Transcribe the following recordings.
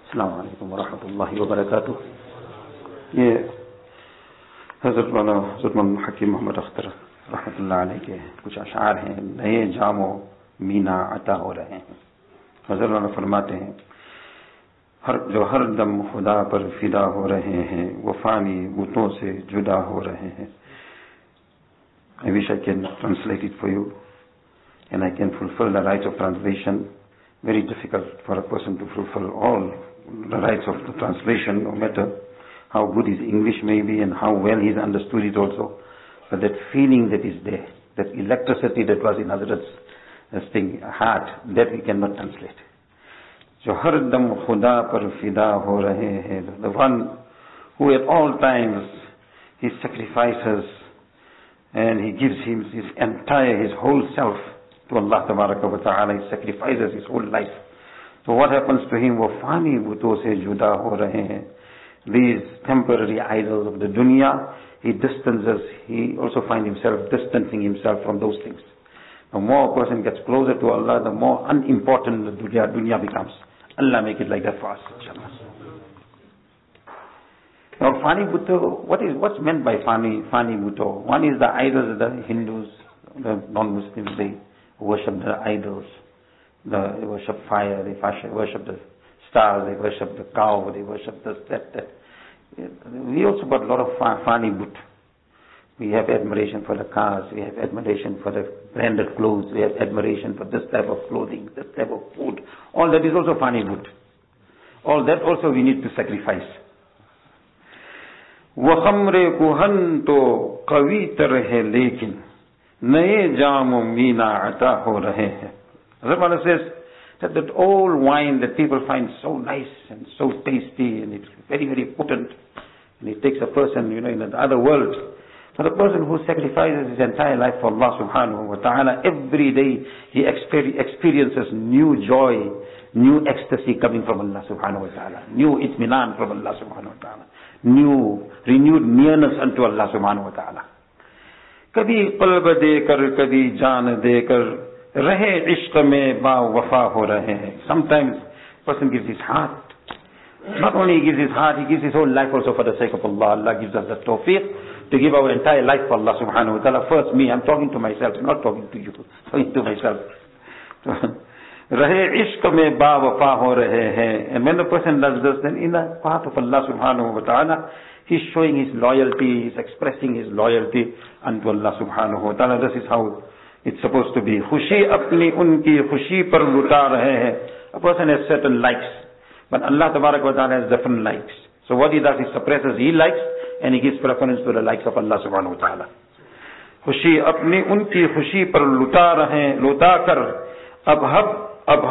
अस्सलाम वालेकुम वरहमतुल्लाहि वबरकातुह। ये हज़रत मौलाना हकीम मोहम्मद अख्तर रहमतुल्लाह अलैह के कुछ अशार हैं। नए जामो मीना अता हो रहे हैं। हज़रत मौलाना फरमाते हैं, जो हर दम खुदा पर फिदा हो रहे हैं, वो फानी बुतों से जुदा हो रहे हैं। I wish I can translate it for you and I can fulfill the rights of translation. Very difficult for a person to fulfill all the rights of the translation, no matter how good his English may be and how well he's understood it also. But that feeling that is there, that electricity that was in Hazrat's heart, that we cannot translate. जो हर दम खुदा पर फिदा हो रहे हैं, the one who at all times he sacrifices and he gives him his whole self to Allah Tabaraka wa Ta'ala. He sacrifices his whole life. So what happens to him? वो फानी बुतों से जुदा हो रहे हैं. These temporary idols of the dunya, he also finds himself distancing himself from those things. The more a person gets closer to Allah, the more unimportant the dunya becomes. Allah make it like that for us, inshallah. Now, Fani Bhutto, what's meant by Fani Bhutto? One is the idols of the Hindus, the non-Muslims, they worship the idols. They worship fire, they worship the stars, they worship the cow, they worship this, that. We also got a lot of Fani Bhutto. We have admiration for the cars, we have admiration for the branded clothes, we have admiration for this type of clothing, this type of food. All that is also Fani Bhutto. All that also we need to sacrifice. वो खमरे कुहन तो कवी तरह है, लेकिन नए जामो मीना अता हो रहे हैं. Ramana says that old wine that people find so nice and so tasty and it's very, very potent, and it takes a person, in the other world. For the person who sacrifices his entire life for Allah subhanahu wa ta'ala, every day he experiences new joy, new ecstasy coming from Allah subhanahu wa ta'ala, new itminan from Allah subhanahu wa ta'ala, new renewed nearness unto Allah subhanahu wa ta'ala. कभी क़ल्ब देकर कभी जान देकर रहे इश्क में बा वफा हो रहे हैं. Sometimes person gives his heart. Not only he gives his heart, he gives his whole life also for the sake of Allah. Allah gives us the tawfiq to give our entire life for Allah subhanahu wa ta'ala. First me, I'm talking to myself, I'm not talking to you, talking to myself. Rahe ishq mein ba wafa ho rahe hain. And when the person does this, then in the path of Allah subhanahu wa ta'ala, he's showing his loyalty, he's expressing his loyalty unto Allah subhanahu wa ta'ala. This is how it's supposed to be. Khushi apni unki khushi par luta rahe hain. A person has certain likes, but Allah tabarak wa ta'ala has different likes. So what he does, he suppresses his likes and he gives preference to the likes of Allah subhanahu wa ta'ala. खुशी अपनी उनकी खुशी पर लुटा कर अब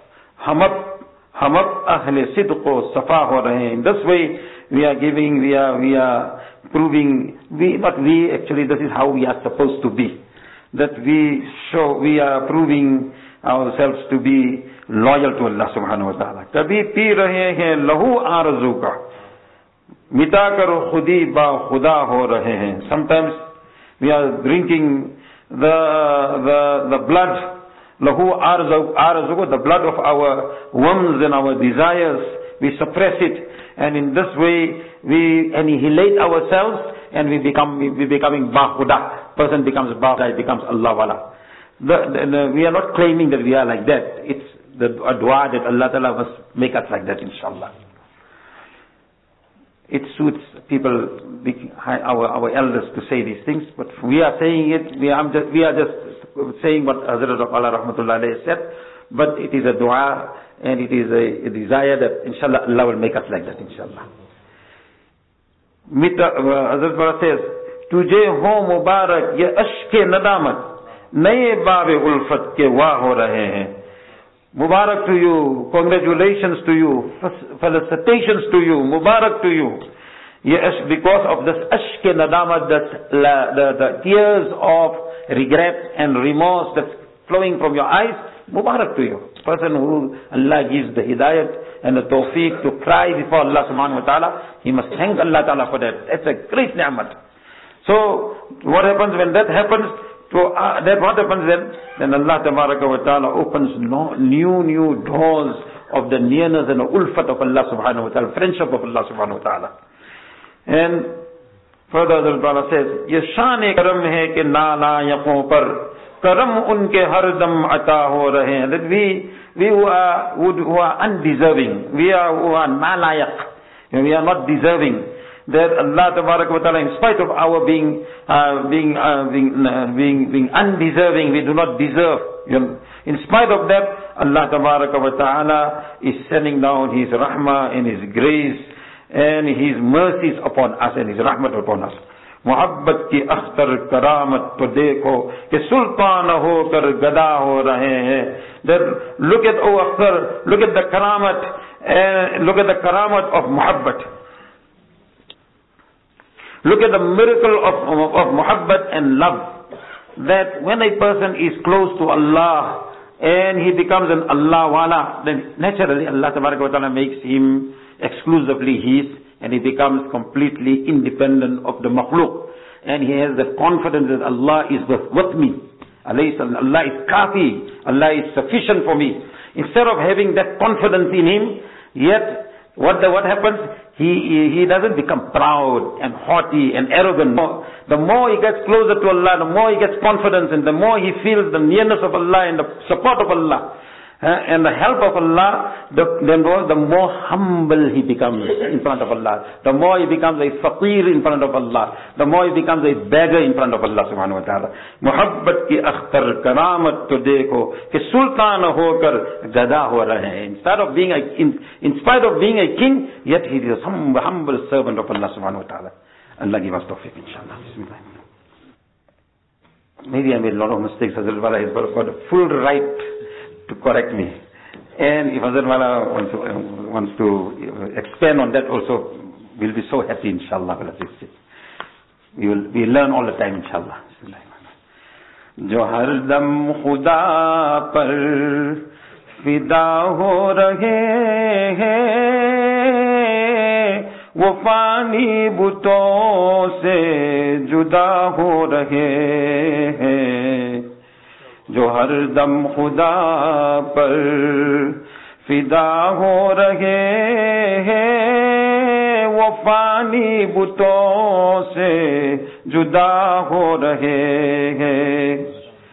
हम अहले सिद्क़ व सफ़ा हो रहे हैं. In this way we are giving, we are proving, actually this is how we are supposed to be, that we are proving ourselves to be loyal to Allah subhanahu wa ta'ala. कभी P रहे हैं लहू आरज़ू का, मिटा कर खुदी बा खुदा हो रहे हैं. Sometimes we are drinking the blood, lahu arzuq, the blood of our worms and our desires. We suppress it, and in this way we annihilate ourselves, and we becoming bahuda. Person becomes bahuda, becomes Allah wala. We are not claiming that we are like that. It's the dua that Allah Ta'ala must make us like that, inshallah. It suits people, our elders, to say these things, but we are saying it, we are just saying what Hazrat of Allah Rahmatullah Alayhi said, but it is a dua and it is a desire that inshallah Allah will make us like that, inshallah. Hazrat Baba says, Tujhe ho mubarak ye ashke nadamat, naye baab ulfat ke wah ho rahe hain. Mubarak to you, congratulations to you, felicitations to you, Mubarak to you. Yes, because of this ashke nadamat, the tears of regret and remorse that's flowing from your eyes, Mubarak to you. Person who Allah gives the hidayat and the tawfiq to cry before Allah subhanahu wa ta'ala, he must thank Allah ta'ala for that. That's a great ni'mat. So, what happens when that happens? What happens then? Then Allah Tabaraka wa Ta'ala opens new doors of the nearness and the ulfat of Allah subhanahu wa ta'ala, friendship of Allah subhanahu wa ta'ala. And further the Bala says, ये शान करम है कि नालायकों पर करम उनके हरदम अता हो रहे हैं. That we who are undeserving, we are who are nalayak, we are not deserving. That Allah Tabarak wa Ta'ala, in spite of our being undeserving, we do not deserve. In spite of that, Allah Tabarak wa Ta'ala is sending down His rahmah and His grace and His mercies upon us and His rahmat upon us. मोहब्बत की अख्तर करामत तो देखो कि सुल्तान होकर गदा हो रहे हैं. Look at oh Akhtar, look at the karamat, look at the karamat of muhabbat. Look at the miracle of muhabbat and love. That when a person is close to Allah and he becomes an Allah wala, then naturally Allah Tabaraka wa Ta'ala makes him exclusively His, and he becomes completely independent of the makhluk. And he has the confidence that Allah is with me. Allah is kafi. Allah is sufficient for me. Instead of having that confidence in Him, yet what happens? He doesn't become proud and haughty and arrogant. The more he gets closer to Allah, the more he gets confidence, and the more he feels the nearness of Allah and the support of Allah and the help of Allah, the more humble he becomes in front of Allah. The more he becomes a faqir in front of Allah. The more he becomes a beggar in front of Allah subhanahu wa ta'ala. Muhabbat ki akhtar karamat to dekho कि सुल्तान होकर गदा हो रहे हैं. In spite of being a king, yet he is a humble servant of Allah subhanahu wa ta'ala. Allah give us tawfiq, inshallah. Bismillah. Maybe I made a lot of mistakes. Hazrat Wala has got a full right to correct me. And if Hazrat Wala wants to expand on that also, we'll be so happy, inshallah. We learn all the time, inshallah. जो हर दम खुदा पर फिदा हो रहे हैं, वो फानी बुतों से जुदा हो रहे हैं. जो हर दम खुदा पर फिदा हो रहे हैं, वो फानी बुतों से जुदा हो रहे हैं.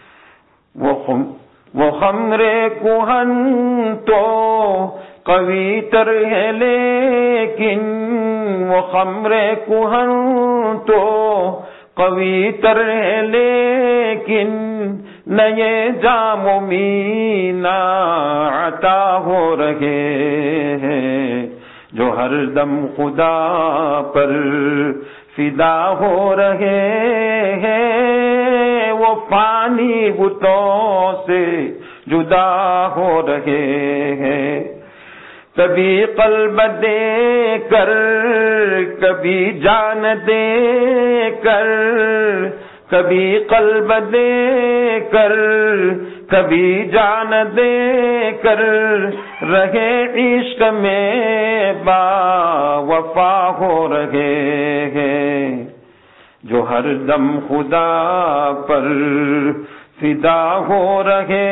वो खमरे कुहन तो कवी तर है, लेकिन वो खमरे कुहन तो कवी तर है, लेकिन नए जामो मीना अता हो रहे हैं. जो हर दम खुदा पर फिदा हो रहे हैं, वो पानी बुतों से जुदा हो रहे हैं. कभी कल्ब दे कर, कभी जान दे कर, कभी कल्ब दे कर, कभी जान दे कर, रहे इश्क में बावफा हो रहे हैं. जो हर दम खुदा पर फिदा हो रहे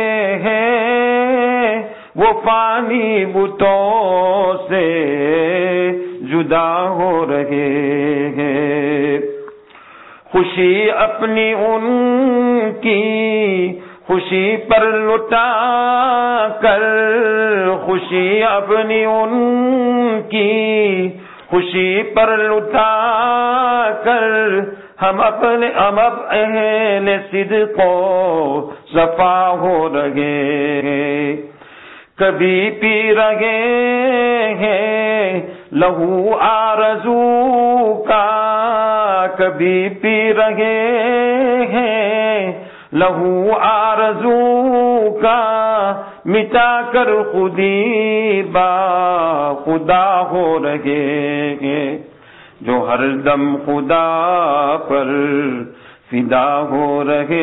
हैं, वो पानी बुतों से जुदा हो रहे हैं. खुशी अपनी उनकी खुशी पर लुटा कर, खुशी अपनी उनकी खुशी पर लुटा कर, हम अब अहले सिद्को सफा हो रहे हैं. कभी पी रहे हैं लहू आरज़ू का, कभी पी रहे हैं लहू आरज़ू का, मिटा कर खुदी बा खुदा हो रहे हैं. जो हर दम खुदा पर फिदा हो रहे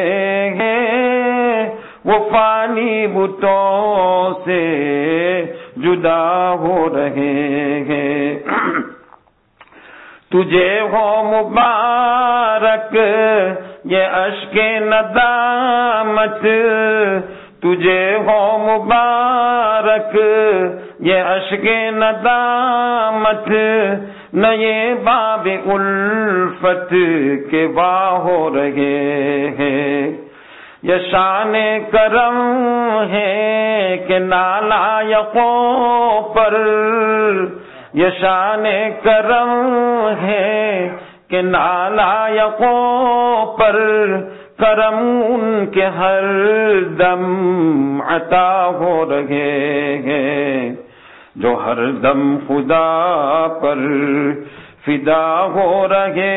हैं, वो फानी बुतों से जुदा हो रहे हैं. तुझे हो मुबारक ये अश्के नदामत, तुझे हो मुबारक ये अश्के नदामत, न ये बाबे उल्फत के वाह हो रहे हैं। ये शाने करम है कि नालायकों पर, ये शाने करम है कि नालायकों पर, करम उनके हर दम अता हो रहे हैं। जो हर दम खुदा पर फिदा हो रहे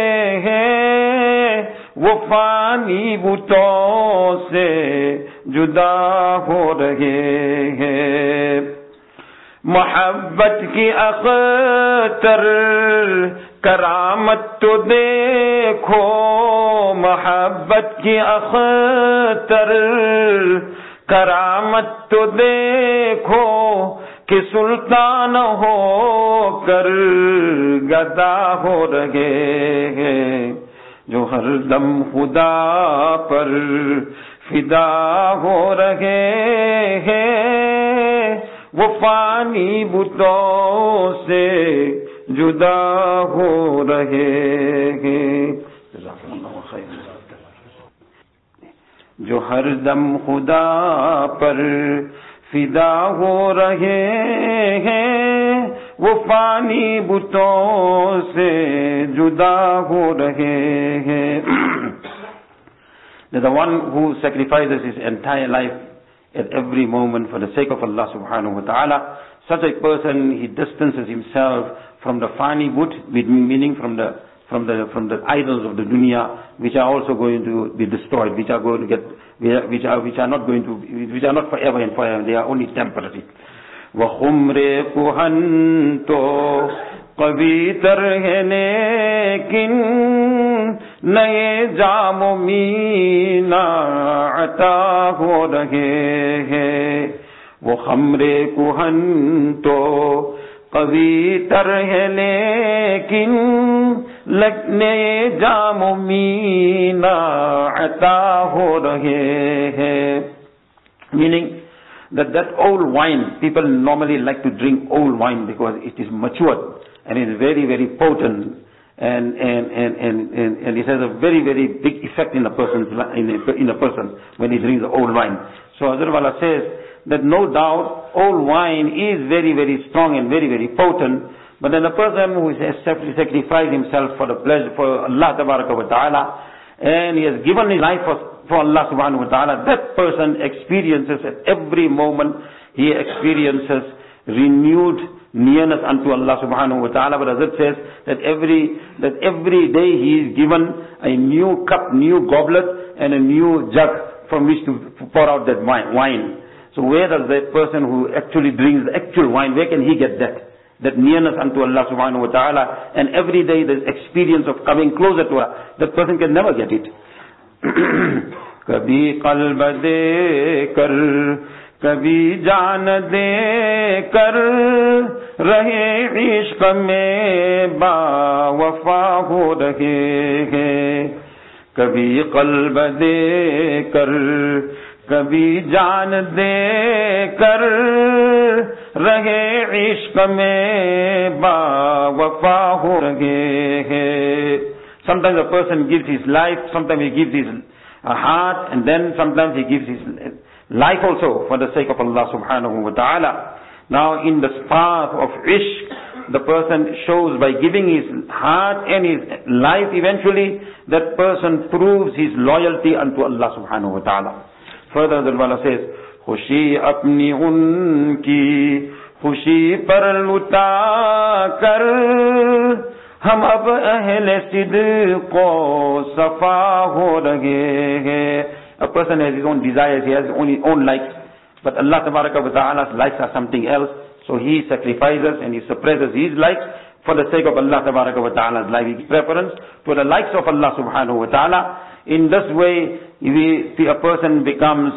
हैं, वो फानी बुतों से जुदा हो रहे हैं। मोहब्बत की अख्तर करामत तो देखो, मोहब्बत की अख्तर करामत तो देखो, कि सुल्तान हो कर गदा हो रहे हैं। जो हर दम खुदा पर फिदा हो रहे हैं, वो फानी बुतों से जुदा हो रहे हैं। जो हर दम खुदा पर फिदा हो रहे हैं, वो फानी बुतों से जुदा हो रहे हैं। The one who sacrifices his entire life at every moment for the sake of Allah subhanahu wa ta'ala, such a person, he distances himself from the fani wood, meaning from the idols of the dunya, which are also going to be destroyed, which are going to get, which are not going to, which are not forever and forever, they are only temporary. wa khumre kuhan to कवितर है लेकिन नए जामो मीना अता हो रहे हैं। वो खमरे कुहन तो कवितर है लेकिन नए जामो मीना अता हो रहे हैं। Meaning that old wine, people normally like to drink old wine because it is matured and it is very, very potent, and it has a very, very big effect in a person's in a person when he drinks the old wine. So Hazrat Wala says that no doubt old wine is very, very strong and very, very potent, but then a person who has sacrificed himself for the pleasure for Allah Tabaraka wa Ta'ala, and he has given his life for Allah Subhanahu wa Ta'ala, that person experiences at every moment, he experiences renewed nearness unto Allah Subhanahu wa Ta'ala. But Hazrat says that every day he is given a new cup, new goblet and a new jug from which to pour out that wine. So where does that person who actually drinks the actual wine, where can he get that nearness unto Allah Subhanahu wa Ta'ala? And every day this experience of coming closer to Allah, that person can never get it. कभी कल्ब दे कर कभी जान दे कर रहे इश्क में बावफा हो रहे हैं। कभी कल्ब दे कर कभी जान दे कर रहे इश्क में बावफा हो रहे हैं। Sometimes a person gives his life, sometimes he gives his heart, and then sometimes he gives his life also for the sake of Allah Subhanahu wa Ta'ala. Now in the path of ishq, the person shows by giving his heart and his life, eventually that person proves his loyalty unto Allah Subhanahu wa Ta'ala. Further the Wala says, खुशी अपनी उनकी खुशी पर लुटा कर हम अब अहले सिद्क़ो सफा हो रहे हैं. A person has his own desires, he has his own likes, but Allah Tabaraka wa Ta'ala's likes are something else, so he sacrifices and he suppresses his likes for the sake of Allah Tabaraka wa Ta'ala's life. He gives preference to the likes of Allah Subhanahu wa Ta'ala. In this way, a person becomes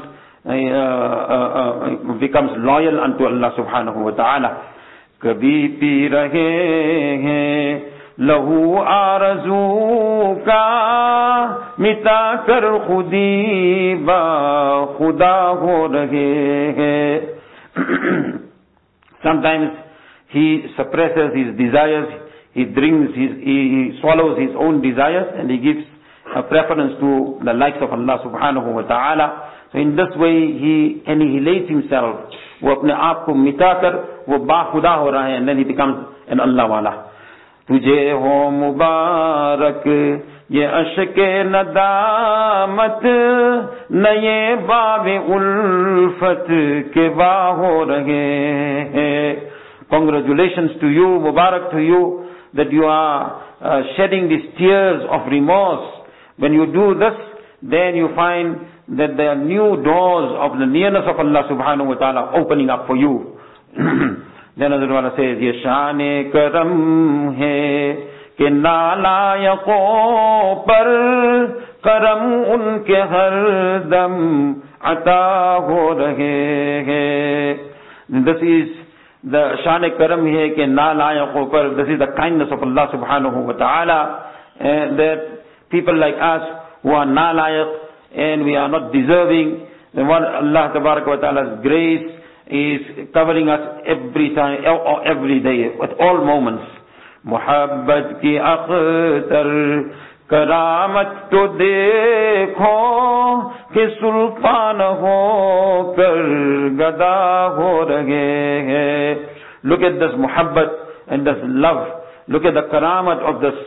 loyal unto Allah Subhanahu wa Ta'ala. कभी P रहे हैं लहू आरज़ू का मिटा कर खुदी बा खुदा हो रहे हैं. Sometimes he suppresses his desires, he swallows his own desires, and he gives a preference to the likes of Allah subhanahu wa ta'ala. So in this way he annihilates himself. वो अपने आप को मिटाकर वो बाखुदा हो रहा है, and then he becomes an Allah wala. तुझे हो मुबारक ये अश्के नदामत, नए बाबे उल्फत के बाह हो रहे हैं. Congratulations to you, Mubarak to you, that you are shedding these tears of remorse. When you do this, then you find that there are new doors of the nearness of Allah subhanahu wa ta'ala opening up for you. Then Hazrat Wala says, ye shān-e karam hai ke nālāyaqon par karam unke har dam ata ho rahe hain. This is the shān-e karam hai ke nālāyaqon par. This is the kindness of Allah subhanahu wa ta'ala, that people like us who are nālayak and we are not deserving, then what Allah tabarak wa ta'ala's grace is covering us every time, or every day, at all moments. Muhabbat ki akhtar karamat to dekho ke sultan ho kar gada ho rahe hai. Look at this muhabbat and this love. Look at the karamat of this,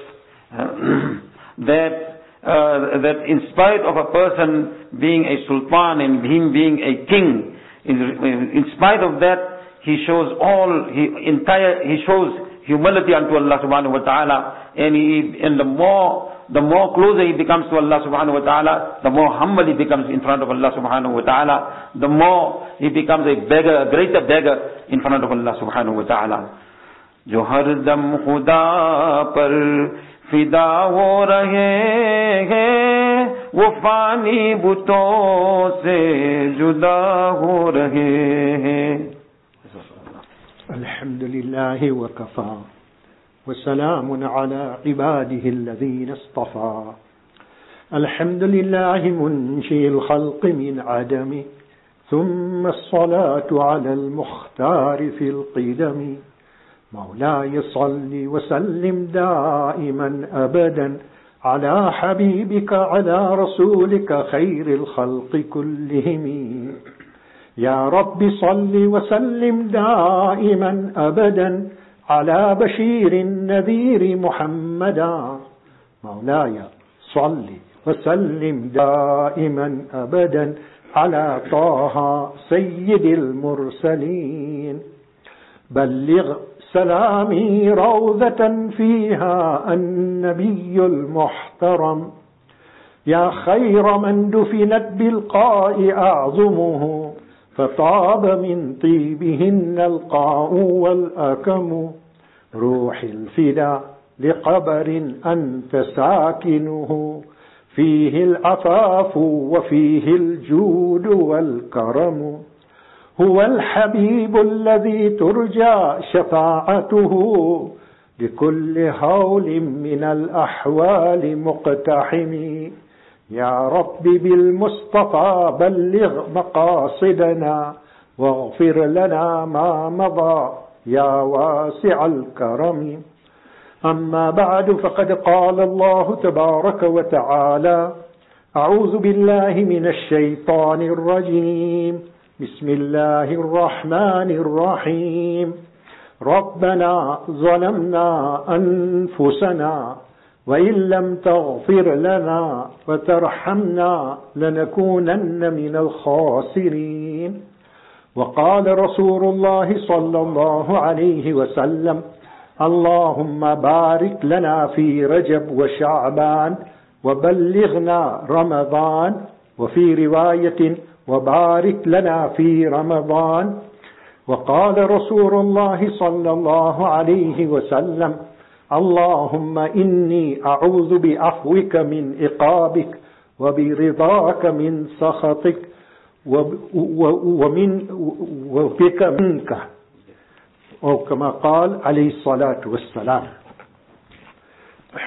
that in spite of a person being a sultan and him being a king, in spite of that, he shows humility unto Allah subhanahu wa ta'ala, and the more closer he becomes to Allah subhanahu wa ta'ala, the more humble he becomes in front of Allah subhanahu wa ta'ala, the more he becomes a greater beggar in front of Allah subhanahu wa ta'ala. Jo har dam khuda par फिदा हो रहे हैं, वो फानी बुतों से जुदा हो रहे हैं. अल्हम्दुलिल्लाहि व कफ़ा व सलामुन अला इबादिहि अल्लज़ीना इस्तफ़ा. अल्हम्दुलिल्लाहि मुन्शिइल ख़ल्क़ि मिन अदमि थुम्मा अस्सलातु अलल मुख़्तारि fill क़िदमि. مولاي صل وسلم دائما أبدا على حبيبك على رسولك خير الخلق كلهم. يا رب صل وسلم دائما أبدا على بشير النذير محمدا. مولاي صل وسلم دائما أبدا على طه سيد المرسلين. بلغ سلامي روضة فيها النبي المحترم. يا خير من دفنت بالقاء أعظمه فطاب من طيبهن القاء والأكم. روح الفدا لقبر أنت ساكنه فيه العفاف وفيه الجود والكرم. هو الحبيب الذي ترجى شفاعته لكل هول من الأحوال مقتحم. يا رب بالمصطفى بلغ مقاصدنا واغفر لنا ما مضى يا واسع الكرم. أما بعد، فقد قال الله تبارك وتعالى: أعوذ بالله من الشيطان الرجيم. بسم الله الرحمن الرحيم. ربنا ظلمنا أنفسنا وإن لم تغفر لنا وترحمنا لنكونن من الخاسرين. وقال رسول الله صلى الله عليه وسلم: اللهم بارك لنا في رجب وشعبان وبلغنا رمضان. وفي رواية: وبارك لنا في رمضان. وقال رسول الله صلى الله عليه وسلم: اللهم إني أعوذ بعفوك من عقابك وبرضاك من سخطك وبك منك، أو كما قال عليه الصلاة والسلام.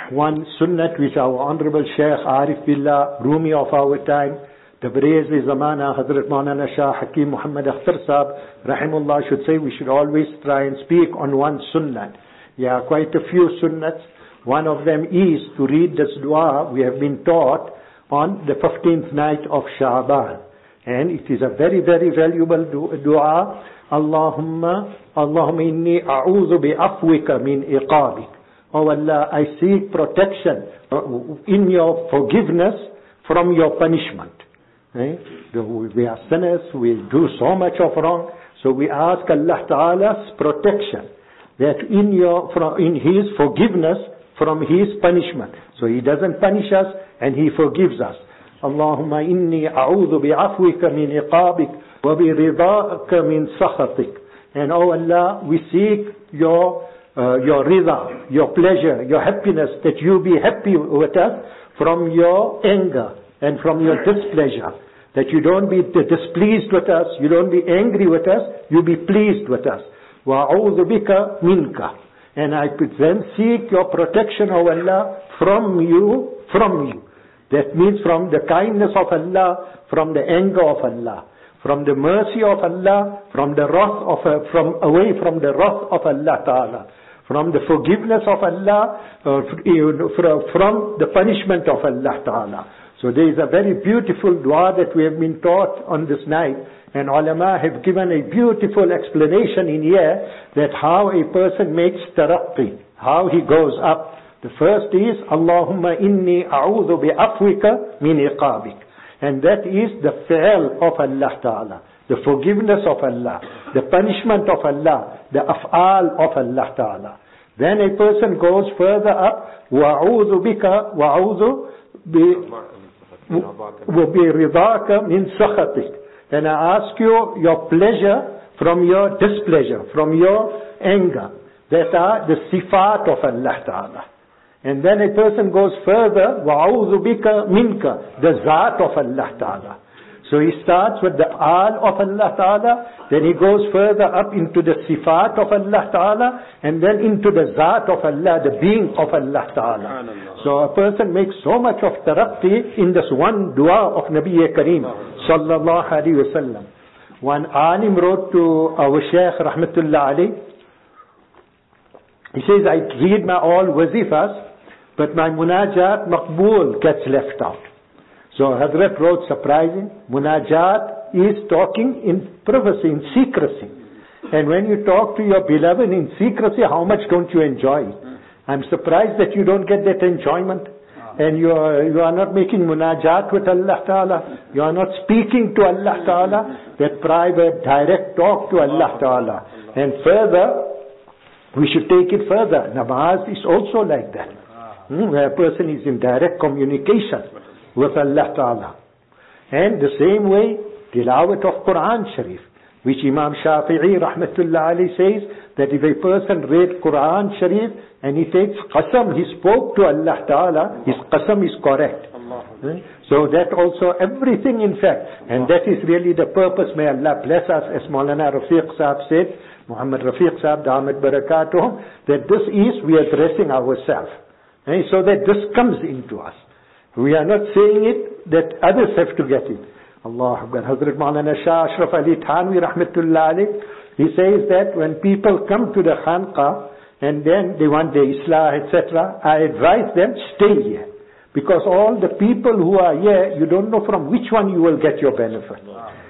one sunnat which our Honorable Shaykh Arif Billah, Rumi of our time, the Tabrizi Zamana, Hazrat Maulana Shah Hakim Muhammad Akhtar Sahab, Rahimullah, should say we should always try and speak on one sunnat. Yeah, quite a few sunnats. One of them is to read this dua we have been taught on the 15th night of Sha'ban. And it is a very, very valuable dua. Allahumma inni a'udhu bi'afwika min iqabik. Oh Allah, I seek protection in your forgiveness from your punishment. We are sinners, we do so much of wrong. So we ask Allah Ta'ala's protection, that in His forgiveness from His punishment. So He doesn't punish us and He forgives us. Allahumma inni a'udhu bi'afwika min iqabik wa biridaka min sakhatik. And oh Allah, we seek your rida, your pleasure, your happiness, that you be happy with us from your anger and from your displeasure. That you don't be displeased with us, you don't be angry with us, you be pleased with us. وَأَعُوذُ بِكَ مِنْكَ. And I could then seek your protection, O Allah, from you. That means from the kindness of Allah, from the anger of Allah, from the mercy of Allah, from the wrath away from the wrath of Allah Ta'ala, from the forgiveness of Allah, from the punishment of Allah Ta'ala. So there is a very beautiful dua that we have been taught on this night, and ulama have given a beautiful explanation in here that how a person makes taraqqi, how he goes up. The first is Allahumma inni a'udhu bi'afwika min iqabik, and that is the fi'l of Allah Ta'ala, the forgiveness of Allah, the punishment of Allah, the af'al of Allah Ta'ala. Then a person goes further up, wa'udhu bika wa'udhu biridaka min sakhatik. And I ask you your pleasure from your displeasure, from your anger. That are the sifat of Allah Ta'ala. And then a person goes further, وَأَعُوذُ بِكَ مِنْكَ, the Zat of Allah Ta'ala. So he starts with the Al of Allah Ta'ala, then he goes further up into the Sifat of Allah Ta'ala, and then into the Zat of Allah, the being of Allah Ta'ala. So a person makes so much of taraqqi in this one dua of Nabi Kareem Sallallahu Alaihi Wasallam. One alim wrote to our Shaykh Rahmatullah Alayh, he says, I read my all wazifas, but my munajat maqbool gets left out. So Hazrat wrote, surprising, munajat is talking in privacy, in secrecy. And when you talk to your beloved in secrecy, how much don't you enjoy it? I'm surprised that you don't get that enjoyment. And you are not making munajat with Allah Ta'ala. You are not speaking to Allah Ta'ala. That private, direct talk to Allah Ta'ala. And further, we should take it further. Namaz is also like that. Where a person is in direct communication with Allah Ta'ala. And the same way, tilawat of Quran Sharif, which Imam Shafi'i Rahmatullah Ali says, that if a person read Quran Sharif and he takes qasam, he spoke to Allah Ta'ala, his qasam is correct. So that also, everything in fact, and that is really the purpose, may Allah bless us, as Maulana Rafiq Sahab said, Muhammad Rafiq Sahab, Damat Barakatuh, that this is, we are dressing ourselves. So that this comes into us. We are not saying it that others have to get it. Allah Akbar. Hazrat Maulana Shah Ashraf Ali Thanwi Rahmatullah Alayh, he says that when people come to the Khanqa and then they want their Islah, etc., I advise them, stay here. Because all the people who are here, you don't know from which one you will get your benefit.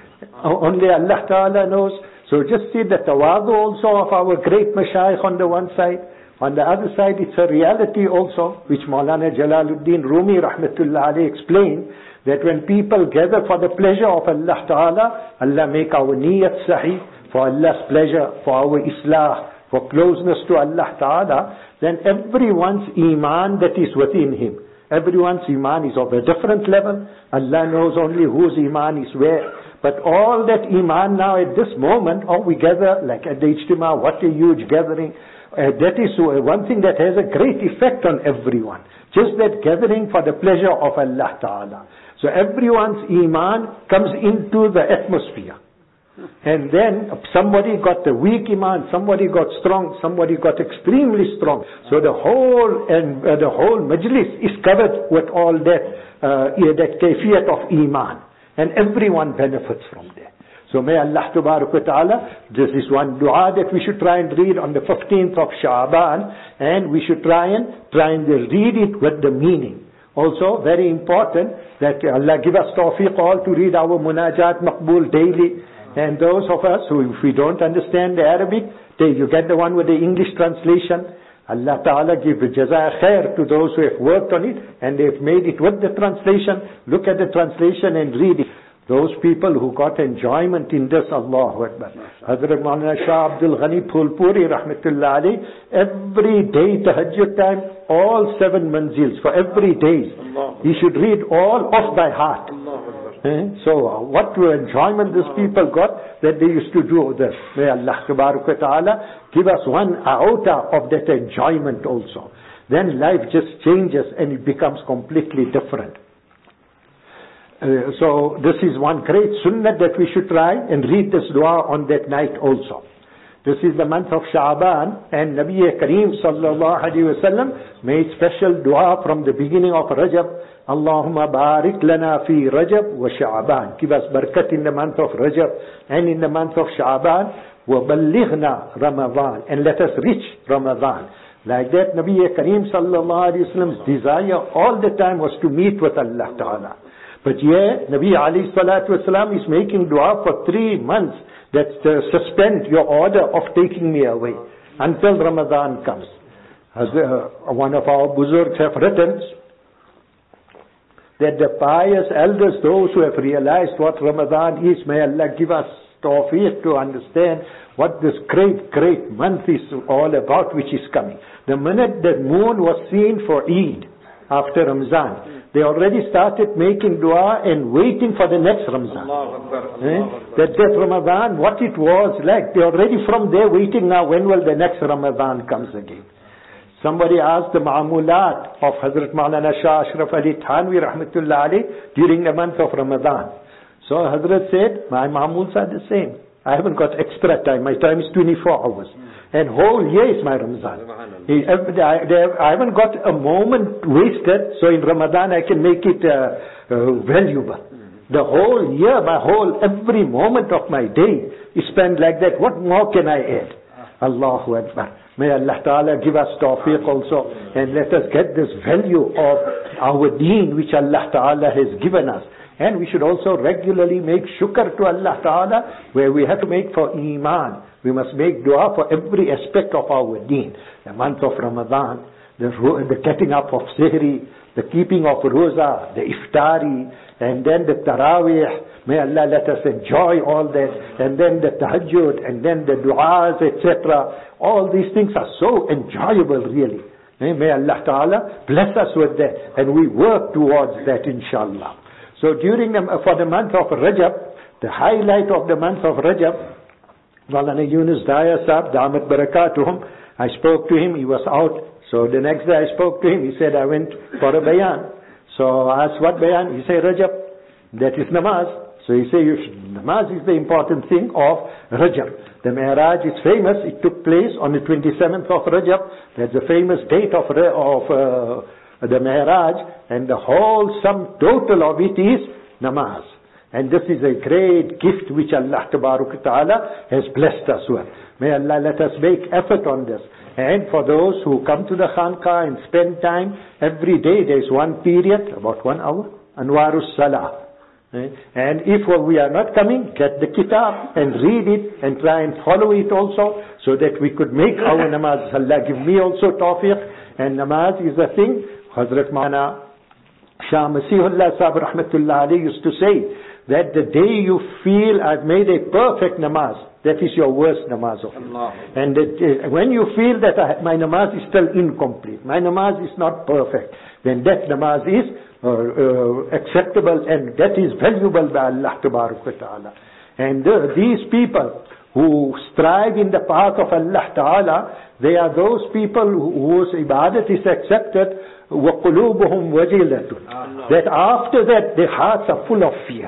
Only Allah Ta'ala knows. So just see the tawadu also of our great mashayikh on the one side. On the other side, it's a reality also, which Maulana Jalaluddin Rumi Rahmatullah Alayh explained, that when people gather for the pleasure of Allah Ta'ala, Allah make our niyat sahih, for Allah's pleasure, for our islah, for closeness to Allah Ta'ala, then everyone's iman that is within him, everyone's iman is of a different level. Allah knows only whose iman is where. But all that iman now at this moment, we gather, like at the Ijtima, what a huge gathering. That is one thing that has a great effect on everyone. Just that gathering for the pleasure of Allah Ta'ala. So everyone's iman comes into the atmosphere. And then somebody got the weak iman, somebody got strong, somebody got extremely strong. So the whole majlis is covered with all that kayfiyat of iman. And everyone benefits from that. So may Allah Ta'ala, this is one dua that we should try and read on the 15th of Sha'ban, and we should try and read it with the meaning. Also, very important that Allah give us tawfiq all to read our munajat maqbool daily. And those of us who, if we don't understand the Arabic, you get the one with the English translation. Allah Ta'ala give jaza khair to those who have worked on it and they've made it with the translation. Look at the translation and read it. Those people who got enjoyment in this, Allahu Akbar. Hazrat Maulana Shah Abdul Ghani Phulpuri Rahmatullah Ali, every day tahajjud time, all 7 manzils for every day. He should read all off by heart. So what enjoyment these people got that they used to do this. May Allah Ta'ala give us one iota of that enjoyment also. Then life just changes and it becomes completely different. So this is one great sunnah that we should try and read this dua on that night also. This is the month of Sha'ban, and Nabi Kareem sallallahu alaihi wasallam made special dua from the beginning of Rajab. Allahumma barik lana fi Rajab wa Sha'ban. Give us barakat in the month of Rajab and in the month of Sha'ban. Wa ballighna Ramadan, and let us reach Ramadan. Like that, Nabi Kareem sallallahu alaihi wasallam's desire all the time was to meet with Allah Ta'ala. But yeah, Nabi alayhi salatu wasalam is making dua for 3 months that suspend your order of taking me away until Ramadan comes. As one of our buzurgs have written that the pious elders, those who have realized what Ramadan is, may Allah give us tawfiq to understand what this great month is all about, which is coming. The minute the moon was seen for Eid after Ramzan, they already started making dua and waiting for the next Ramzan. That Ramadan, what it was like, they already from there waiting now, when will the next Ramadan comes again. Somebody asked the ma'amulat of Hazrat Maulana Shah Ashraf Ali Thanvi Rahmatullah Ali during the month of Ramadan. So Hazrat said, my ma'amuls are the same. I haven't got extra time. My time is 24 hours. And whole year is my Ramazan. I haven't got a moment wasted, so in Ramadan I can make it valuable. The whole year, every moment of my day is spent like that. What more can I add? Allahu Akbar. May Allah Ta'ala give us tawfiq also, and let us get this value of our deen which Allah Ta'ala has given us. And we should also regularly make shukr to Allah Ta'ala, where we have to make for iman. We must make dua for every aspect of our deen. The month of Ramadan, the getting up of Sihri, the keeping of Roza, the Iftari, and then the Taraweeh. May Allah let us enjoy all that. And then the Tahajjud, and then the du'as, etc. All these things are so enjoyable really. May Allah Ta'ala bless us with that. And we work towards that, inshallah. So for the month of Rajab, the highlight of the month of Rajab, Maulana Yunus Daya Sahab, Damat Barakatuhum, I spoke to him, he was out. So the next day I spoke to him, he said, I went for a bayan. So I asked, what bayan? He said, Rajab, that is namaz. So he said, namaz is the important thing of Rajab. The Mi'raj is famous, it took place on the 27th of Rajab. That's the famous date of the Mi'raj, and the whole sum total of it is namaz. And this is a great gift which Allah Ta'ala has blessed us with. May Allah let us make effort on this. And for those who come to the Khanqah and spend time, every day there is one period, about 1 hour, Anwarus Salah. And if we are not coming, get the kitab and read it and try and follow it also, so that we could make our namaz. Allah give me also tawfiq. And namaz is a thing. Hazrat Maulana Shah Masihullah Sahib Rahmatullah Ali used to say that the day you feel I've made a perfect namaz, that is your worst namaz of it. And when you feel that my namaz is still incomplete, my namaz is not perfect, then that namaz is acceptable, and that is valuable by Allah Ta'ala. And these people who strive in the path of Allah Ta'ala, they are those people whose ibadat is accepted, وَقُلُوبُهُمْ وَجِلَةٌ, that after that their hearts are full of fear.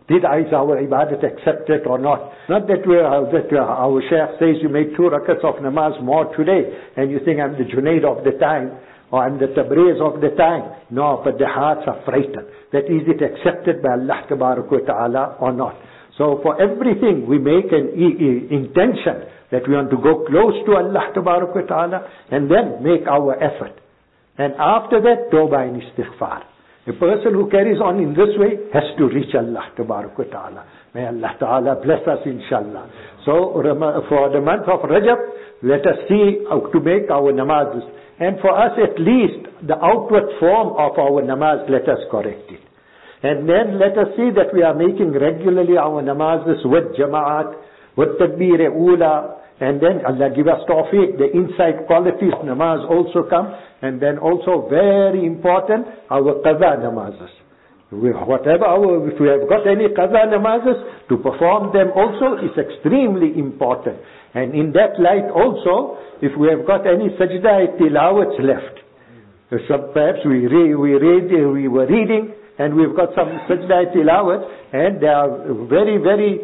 Is our ibadat accepted or not? Not that our Shaykh says you made 2 rakats of namaz more today and you think I'm the Junaid of the time or I'm the Tabriz of the time. No, but the hearts are frightened. That is it accepted by Allah Tabarak wa Ta'ala or not? So for everything we make an intention that we want to go close to Allah Tabarak wa Ta'ala and then make our effort. And after that, tawbah and istighfar. A person who carries on in this way has to reach Allah Tabarak wa Ta'ala. May Allah Ta'ala bless us inshallah. So for the month of Rajab, let us see how to make our namazes. And for us at least, the outward form of our namaz, let us correct it. And then let us see that we are making regularly our namazes with jama'at, with takbir-e-ula, and then Allah give us tawfiq, the inside qualities namaz also come, and then also very important, our qaza namazes. If we have got any qaza namazes, to perform them also is extremely important. And in that light also, if we have got any sajda-e-tilawats left, so perhaps we were reading, and we've got some sajda-e-tilawat, and they are very, very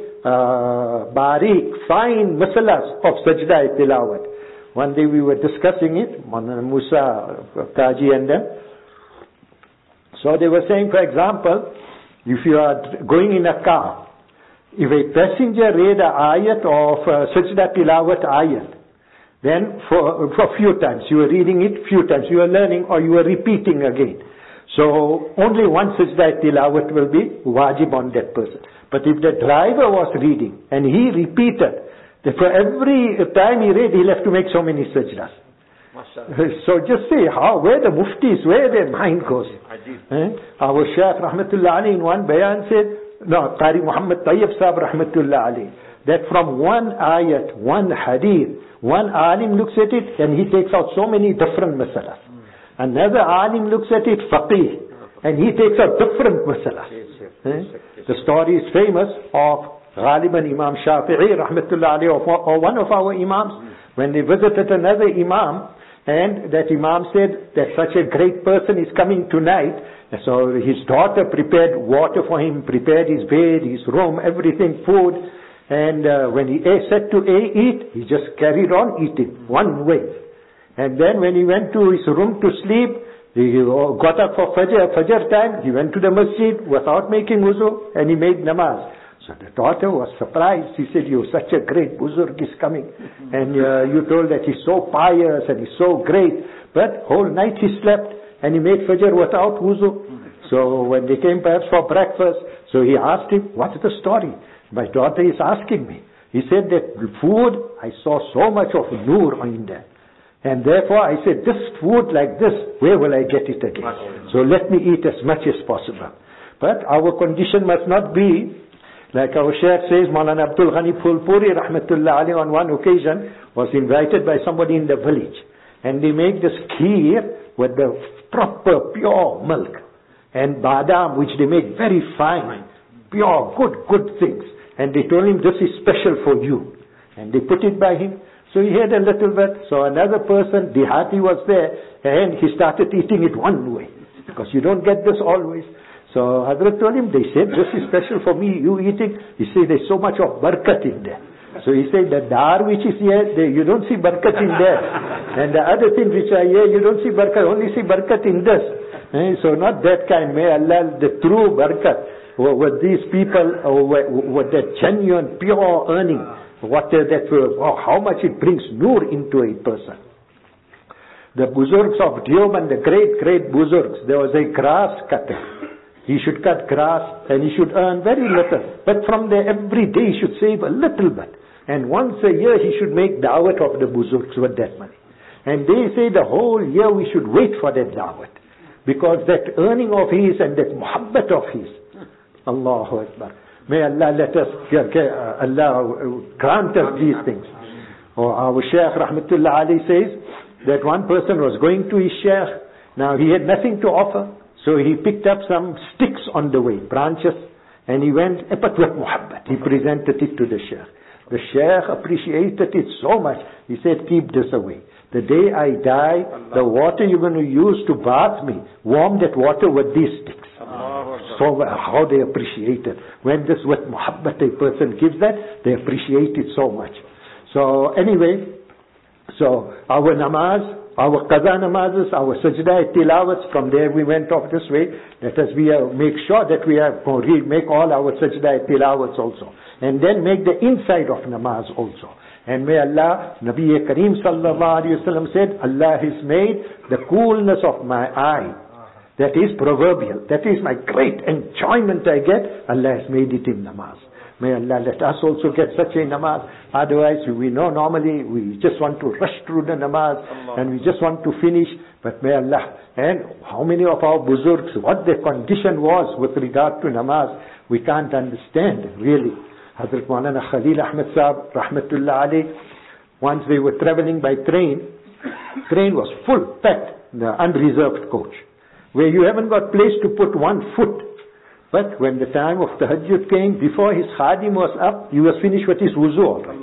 barik, fine masalas of sajda-e-tilawat. One day we were discussing it, Musa, Kaji and them. So they were saying, for example, if you are going in a car, if a passenger read a ayat of sajda-tilawat ayat, then for a few times, you were reading it few times, you were learning or you were repeating again. So only one sajda-tilawat will be wajib on that person. But if the driver was reading and he repeated, then for every time he read, he'll have to make so many sajdas. So just see where the muftis, where their mind goes. Our Shaykh Rahmatullah Ali in one bayan said, Qari Muhammad Tayyib Sahib Rahmatullah Ali, that from one ayat, one hadith, one alim looks at it and he takes out so many different masalas. Another alim looks at it, faqih, and he takes out different masalas. The story is famous of Ghaliban Imam Shafi'i Rahmatullah alayhi, or one of our imams, when they visited another imam, and that imam said that such a great person is coming tonight. So his daughter prepared water for him, prepared his bed, his room, everything, food. And when he said to eat, he just carried on eating one way. And then when he went to his room to sleep, he got up for Fajr time, he went to the masjid without making wuzu, and he made namaz. So the daughter was surprised. She said, "You such a great buzurg is coming." And you told that he's so pious and he's so great. But whole night he slept and he made Fajr without wuzu. So when they came perhaps for breakfast, so he asked him, "What's the story?" "My daughter is asking me." He said that food, I saw so much of nur in there. And therefore I said, this food like this, where will I get it again? So let me eat as much as possible. But our condition must not be, like our Shaykh says, Maulana Abdul Ghani Phulpuri Rahmatullah Ali on one occasion was invited by somebody in the village. And they make this kheer with the proper pure milk. And badam, which they make very fine, pure, good things. And they told him, this is special for you. And they put it by him. So he had a little bit. So another person, Dihati, was there, and he started eating it one way, because you don't get this always. So Hazrat told him, they said, this is special for me, you eating. He said, there's so much of barakat in there. So he said, the dar which is here, you don't see barakat in there. And the other things which are here, you don't see barakat, only see barakat in this. So not that kind. May Allah, the true barakat, with these people, with that genuine, pure earning, how much it brings nur into a person. The buzurgs of Deoband, the great buzurgs, there was a grass cutter. He should cut grass and he should earn very little. But from there every day he should save a little bit. And once a year he should make da'wat of the buzurgs with that money. And they say the whole year we should wait for that da'wat. Because that earning of his and that muhabbat of his, Allahu Akbar. May Allah let us, Allah grant us these things. Our Shaykh Rahmatullah Ali says that one person was going to his Shaykh. Now he had nothing to offer. So he picked up some sticks on the way, branches, and he went, but with muhabbat. He presented it to the Shaykh. The Shaykh appreciated it so much. He said, keep this away. The day I die, the water you're going to use to bath me, warm that water with these sticks. so how they appreciate it. When this with muhabbat a person gives that, they appreciate it so much. So anyway, so our namaz, our qaza namazes, our sajda tilawats, from there we went off this way. Let us make sure that we make all our sajda tilawats also. And then make the inside of namaz also. And may Allah, Nabi Kareem sallallahu alayhi wa sallam said, Allah has made the coolness of my eye. That is proverbial. That is my great enjoyment I get. Allah has made it in namaz. May Allah let us also get such a namaz. Otherwise, we know normally we just want to rush through the namaz and we just want to finish. But may Allah, and how many of our buzurgs, what their condition was with regard to namaz, we can't understand really. Hazrat Maulana Khalil Ahmed Sahab, Rahmatullah alayh, once they were traveling by train was full, packed, the unreserved coach, where you haven't got place to put one foot. But when the time of tahajjud came, before his khadim was up, he was finished with his wuzu already.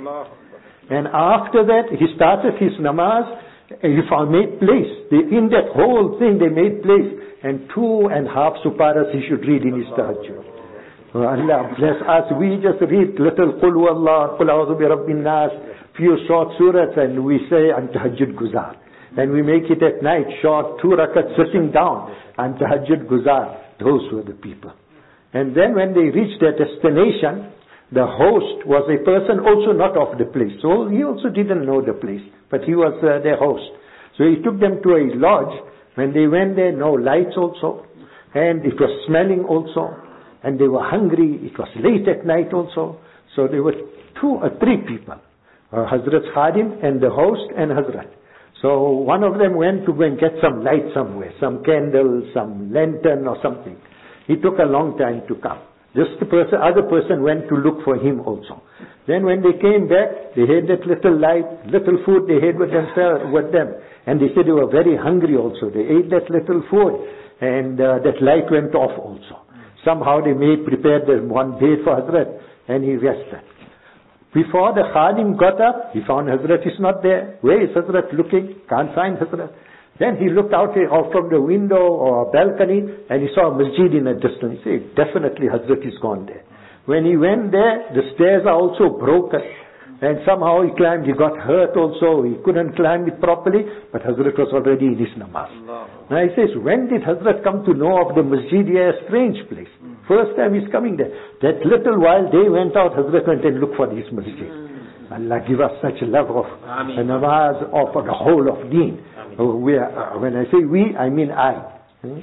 And after that, he started his namaz, he made place. In that whole thing, they made place. And 2.5 suparas he should read in his tahajjud. Oh, Allah bless us. We just read little Qul Huwallah, Qul A'udhu Bi Rabbin Nas, few short surahs, and we say, I'm tahajjud guzar. And we make it at night, short 2 rakats sitting down, I'm tahajjud guzar. Those were the people. And then when they reached their destination, the host was a person also not of the place. So he also didn't know the place, but he was their host. So he took them to a lodge. When they went there, no lights also. And it was smelling also. And they were hungry. It was late at night also. So there were 2 or 3 people. Hazrat Khadim and the host and Hazrat. So one of them went to go and get some light somewhere. Some candle, some lantern or something. He took a long time to come. Just the other person went to look for him also. Then when they came back, they had that little light, little food they had with them. And they said they were very hungry also. They ate that little food and that light went off also. Somehow they prepared one bed for Hazrat and he rested. Before the Khadim got up, he found Hazrat is not there. Where is Hazrat looking? Can't find Hazrat. Then he looked out from the window or balcony and he saw a masjid in a distance. He said, definitely Hazrat is gone there. When he went there, the stairs are also broken. And somehow he climbed, he got hurt also. He couldn't climb it properly, but Hazrat was already in his namaz. Now he says, when did Hazrat come to know of the masjid? Yeah, a strange place. First time he's coming there. That little while they went out, Hazrat went and looked for this masjid. Allah give us such love of the namaz of the whole of deen. When I say we, I mean I.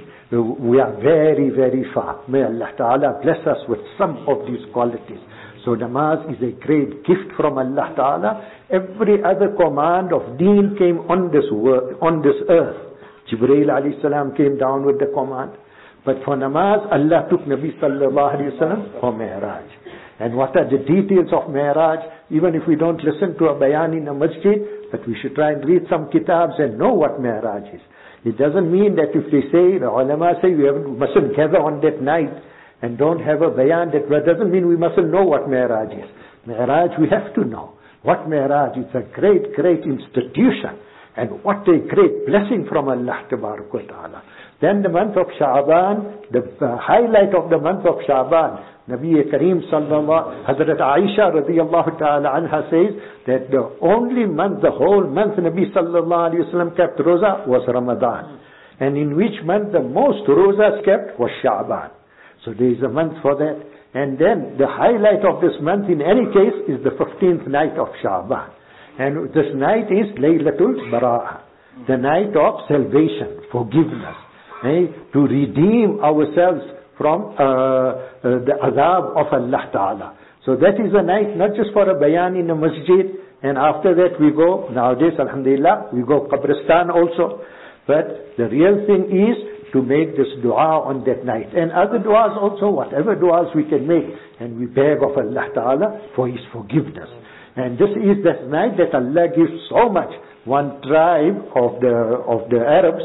We are very, very far. May Allah Ta'ala bless us with some of these qualities. So namaz is a great gift from Allah Ta'ala. Every other command of deen came on this earth. Jibreel alayhi salam came down with the command. But for namaz, Allah took Nabi sallallahu alayhi wa sallam for Mi'raj. And what are the details of Mi'raj? Even if we don't listen to a bayan in a masjid, but we should try and read some kitabs and know what Mi'raj is. It doesn't mean that if they say, the ulama say we mustn't gather on that night and don't have a bayan, that doesn't mean we mustn't know what Mi'raj is. Mi'raj we have to know. What Mi'raj? It's a great, great institution. And what a great blessing from Allah Ta'ala. Then the month of Sha'ban, the highlight of the month of Sha'ban, Nabi Kareem sallallahu, Hazrat Aisha radiyallahu ta'ala anha says that the only month, the whole month Nabi sallallahu alayhi wa sallam kept roza was Ramadan. And in which month the most rozas kept was Sha'ban. So there is a month for that. And then the highlight of this month in any case is the 15th night of Sha'ban. And this night is Laylatul Bara'ah, the night of salvation, forgiveness, to redeem ourselves from the azab of Allah Ta'ala. So that is a night not just for a bayan in a masjid, and after that we go, nowadays alhamdulillah, we go Qabristan also. But the real thing is to make this dua on that night. And other duas also, whatever duas we can make, and we beg of Allah Ta'ala for His forgiveness. And this is that night that Allah gives so much. One tribe of the Arabs,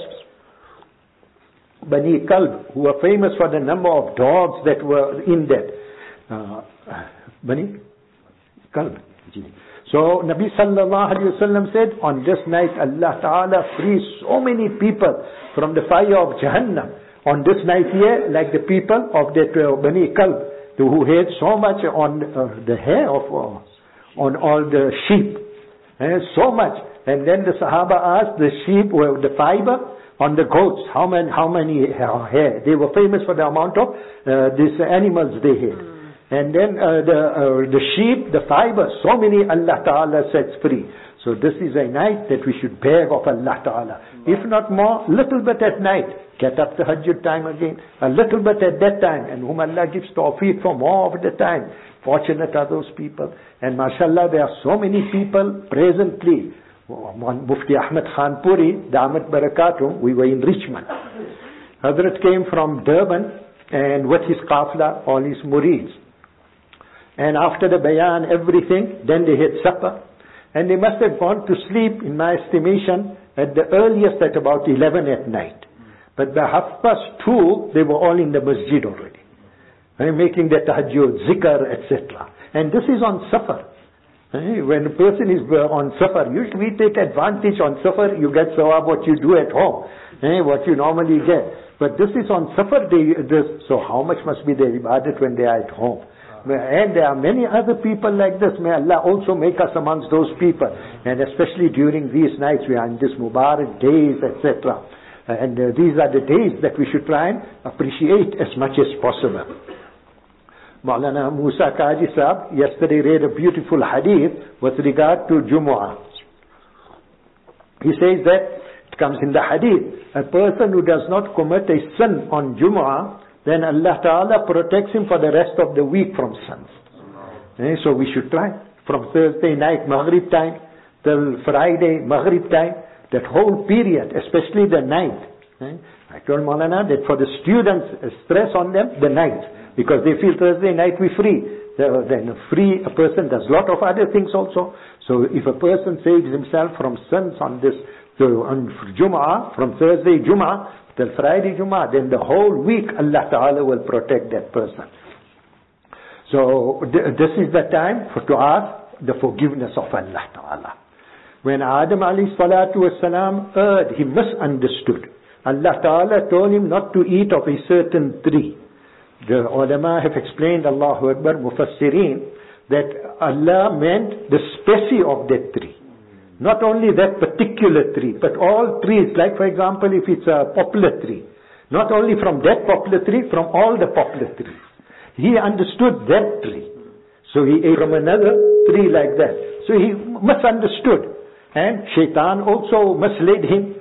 Bani Kalb, who were famous for the number of dogs that were in that. Bani Kalb. So Nabi sallallahu alayhi wa sallam said, on this night Allah Ta'ala frees so many people from the fire of Jahannam. on this night here, like the people of that Bani Kalb, who had so much on the hair of, on all the sheep, so much. And then the Sahaba asked the sheep, the fiber on the goats, how many hair? They were famous for the amount of these animals they had. And then the sheep, the fiber, so many Allah Ta'ala sets free. So this is a night that we should beg of Allah Ta'ala. If not more, little bit at night. Get up the Hajj time again. A little bit at that time. And whom Allah gives tawfiq for more of the time. Fortunate are those people. And mashallah, there are so many people presently. Mufti Ahmed Khan Puri, Damat Barakatum, we were in Richmond. Hazrat came from Durban and with his qafla, all his murids. And after the bayan, everything, then they had supper. And they must have gone to sleep, in my estimation, at the earliest at about 11 at night. But by 2:30, they were all in the masjid already. Making the tahajjud, zikr, etc. And this is on safar. When a person is on safar, usually we take advantage on safar, you get sawab what you do at home, what you normally get. But this is on safar, so how much must be their ibadat when they are at home? And there are many other people like this. May Allah also make us amongst those people. And especially during these nights, we are in this Mubarak days, etc. And these are the days that we should try and appreciate as much as possible. Maulana Musa Kaji Sahab yesterday read a beautiful hadith with regard to Jumu'ah. He says that, it comes in the hadith, a person who does not commit a sin on Jumu'ah, then Allah Ta'ala protects him for the rest of the week from sins. So we should try. From Thursday night, Maghrib time, till Friday, Maghrib time, that whole period, especially the night. I told Maulana that for the students, stress on them, the night. Because they feel Thursday night we're free. Then a person does a lot of other things also. So if a person saves himself from sins on this, on Jum'ah, from Thursday Jum'ah, till Friday Jummah, then the whole week Allah Ta'ala will protect that person. So this is the time to ask the forgiveness of Allah Ta'ala. When Adam alayhi salatu wasalam erred, he misunderstood. Allah Ta'ala told him not to eat of a certain tree. The ulama have explained, Allahu Akbar, Mufassirin, that Allah meant the specie of that tree. Not only that particular tree, but all trees. Like for example, if it's a poplar tree, not only from that poplar tree, from all the poplar trees. He understood that tree. So he ate from another tree like that. So he misunderstood. And Shaitan also misled him.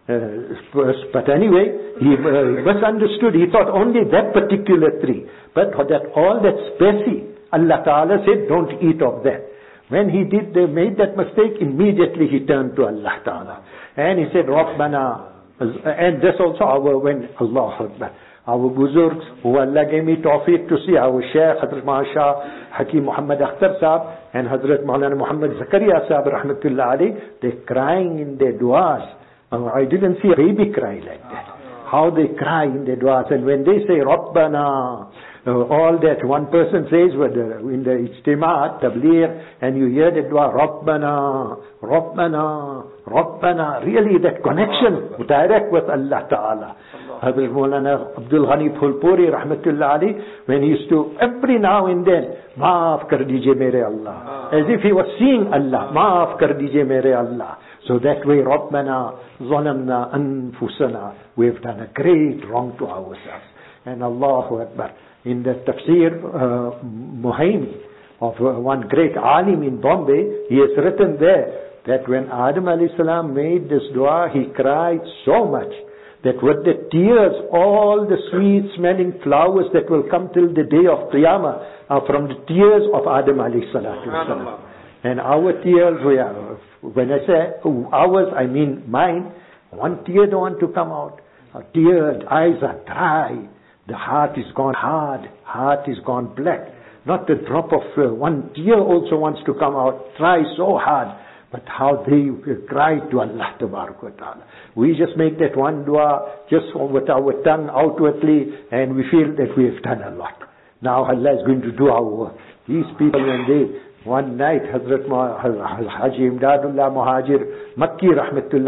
But anyway, he misunderstood. He thought only that particular tree. But that all that specie, Allah Ta'ala said, don't eat of that. When he made that mistake, immediately he turned to Allah Ta'ala. And he said, Rabbana. And this also when Allah Akbar. Our Buzurgs, who Allah gave me tawfiq to see, our Shaykh, Hazrat Mahasha, Hakim Muhammad Akhtar Sahab, and Hazrat Maulana Muhammad Zakaria Sahab, Rahmatullah Ali, they're crying in their du'as. I didn't see a baby cry like that. How they cry in their du'as. And when they say, Rabbana, all that one person says in the Ijtimaat, Tabligh, and you hear the dua, Rabbana, Rabbana, Rabbana, really that connection direct with Allah Ta'ala. Hazrat Maulana Abdul Ghani Phulpuri, Rahmatullah Ali, when he used to, every now and then, Maaf kar dijiye mere Allah. As if he was seeing Allah, Maaf kar dijiye mere Allah. So that way, Rabbana, Zalamna, Anfusana, we have done a great wrong to ourselves. And Allahu Akbar. In the Tafsir Muhaimi of one great alim in Bombay, he has written there that when Adam alayhi salam made this dua, he cried so much that with the tears, all the sweet smelling flowers that will come till the day of Qiyamah are from the tears of Adam alayhi salatu wasalam. And our tears, when I say ours, I mean mine, one tear don't want to come out. Our tears, eyes are dry. The heart is gone hard, heart is gone black. Not a drop of one tear also wants to come out. Try so hard. But how they cry to Allah Ta'ala. We just make that one dua just with our tongue outwardly, and we feel that we have done a lot. Now Allah is going to do our work. These people, when one night, Hazrat Haji Imdadullah Muhajir Makki Rahmatullah,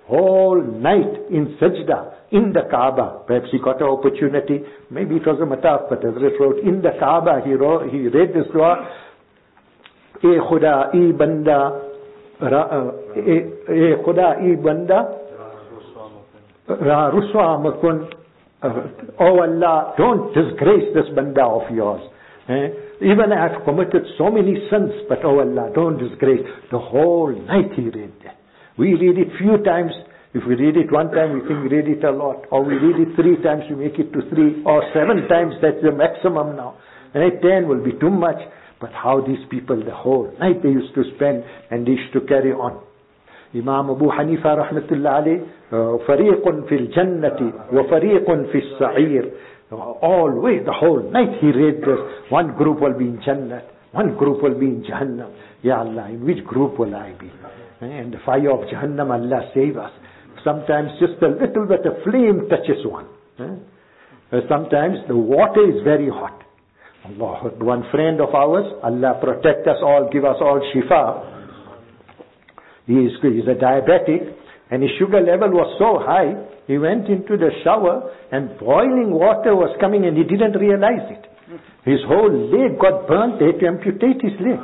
whole night in sajda, in the Kaaba. Perhaps he got an opportunity, maybe it was a mataf, but Hazrat wrote, in the Kaaba, he read this dua, E Khuda, E Banda, E Khuda, E Banda, Ruswa Makun, oh Allah, don't disgrace this banda of yours. Even I have committed so many sins, but oh Allah, don't disgrace. The whole night he read that. We read it few times. If we read it one time, we think we read it a lot. Or we read it 3 times, we make it to 3 or 7 times, that's the maximum now. And 10 will be too much. But how these people, the whole night they used to spend and they used to carry on. Imam Abu Hanifa rahmatullah alayh, fariqun fil jannati wa fariqun fil sa'ir. Always, the whole night he read this. One group will be in Jannah, one group will be in Jahannam. Ya Allah, in which group will I be? And the fire of Jahannam, Allah save us. Sometimes just a little bit of flame touches one. Sometimes the water is very hot. Allah, one friend of ours, Allah protect us all, give us all shifa. He's a diabetic and his sugar level was so high, he went into the shower and boiling water was coming and he didn't realize it. His whole leg got burnt, they had to amputate his leg.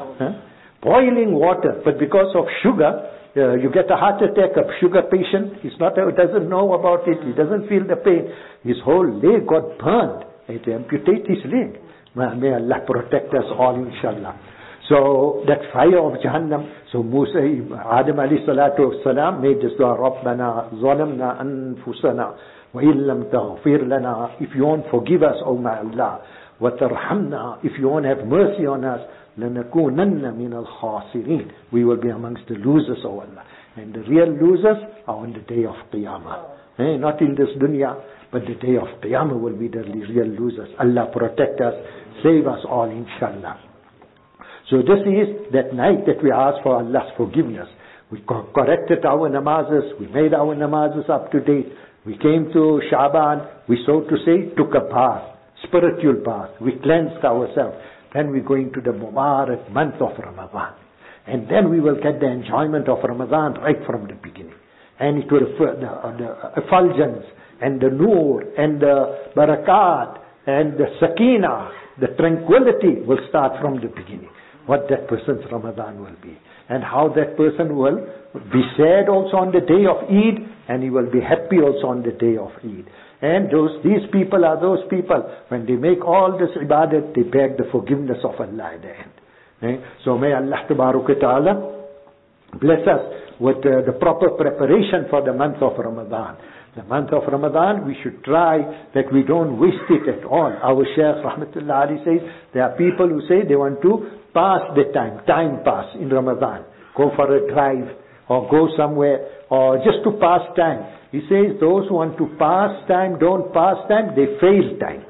Boiling water, but because of sugar, you get a heart attack, a sugar patient, he doesn't know about it, he doesn't feel the pain. His whole leg got burnt, they had to amputate his leg. May Allah protect us all, inshallah. So that fire of Jahannam, so Adam alayhi salatu wassalam made this dua, Rabbana zalamna anfusana wa illam taghfir lana, if you won't forgive us, O my Allah, wa tarhamna, if you won't have mercy on us, lanakunanna min al-khasirin, we will be amongst the losers, O Allah. And the real losers are on the day of Qiyamah. Not in this dunya, but the day of Qiyamah will be the real losers. Allah protect us, save us all, inshallah. So this is that night that we ask for Allah's forgiveness. We corrected our namazes, we made our namazes up to date. We came to Sha'ban, we so to say took a bath, spiritual bath. We cleansed ourselves. Then we're going to the Mubarak month of Ramadan. And then we will get the enjoyment of Ramadan right from the beginning. And it will the effulgence and the nur and the barakat and the sakina, the tranquility will start from the beginning. What that person's Ramadan will be. And how that person will be sad also on the day of Eid, and he will be happy also on the day of Eid. And these people are those people, when they make all this ibadat, they beg the forgiveness of Allah at the end. So may Allah Ta'ala bless us with the proper preparation for the month of Ramadan. The month of Ramadan, we should try that we don't waste it at all. Our Shaykh Rahmatullah Ali says, there are people who say they want to pass the time pass in Ramadan. Go for a drive or go somewhere or just to pass time. He says those who want to pass time, don't pass time, they fail time.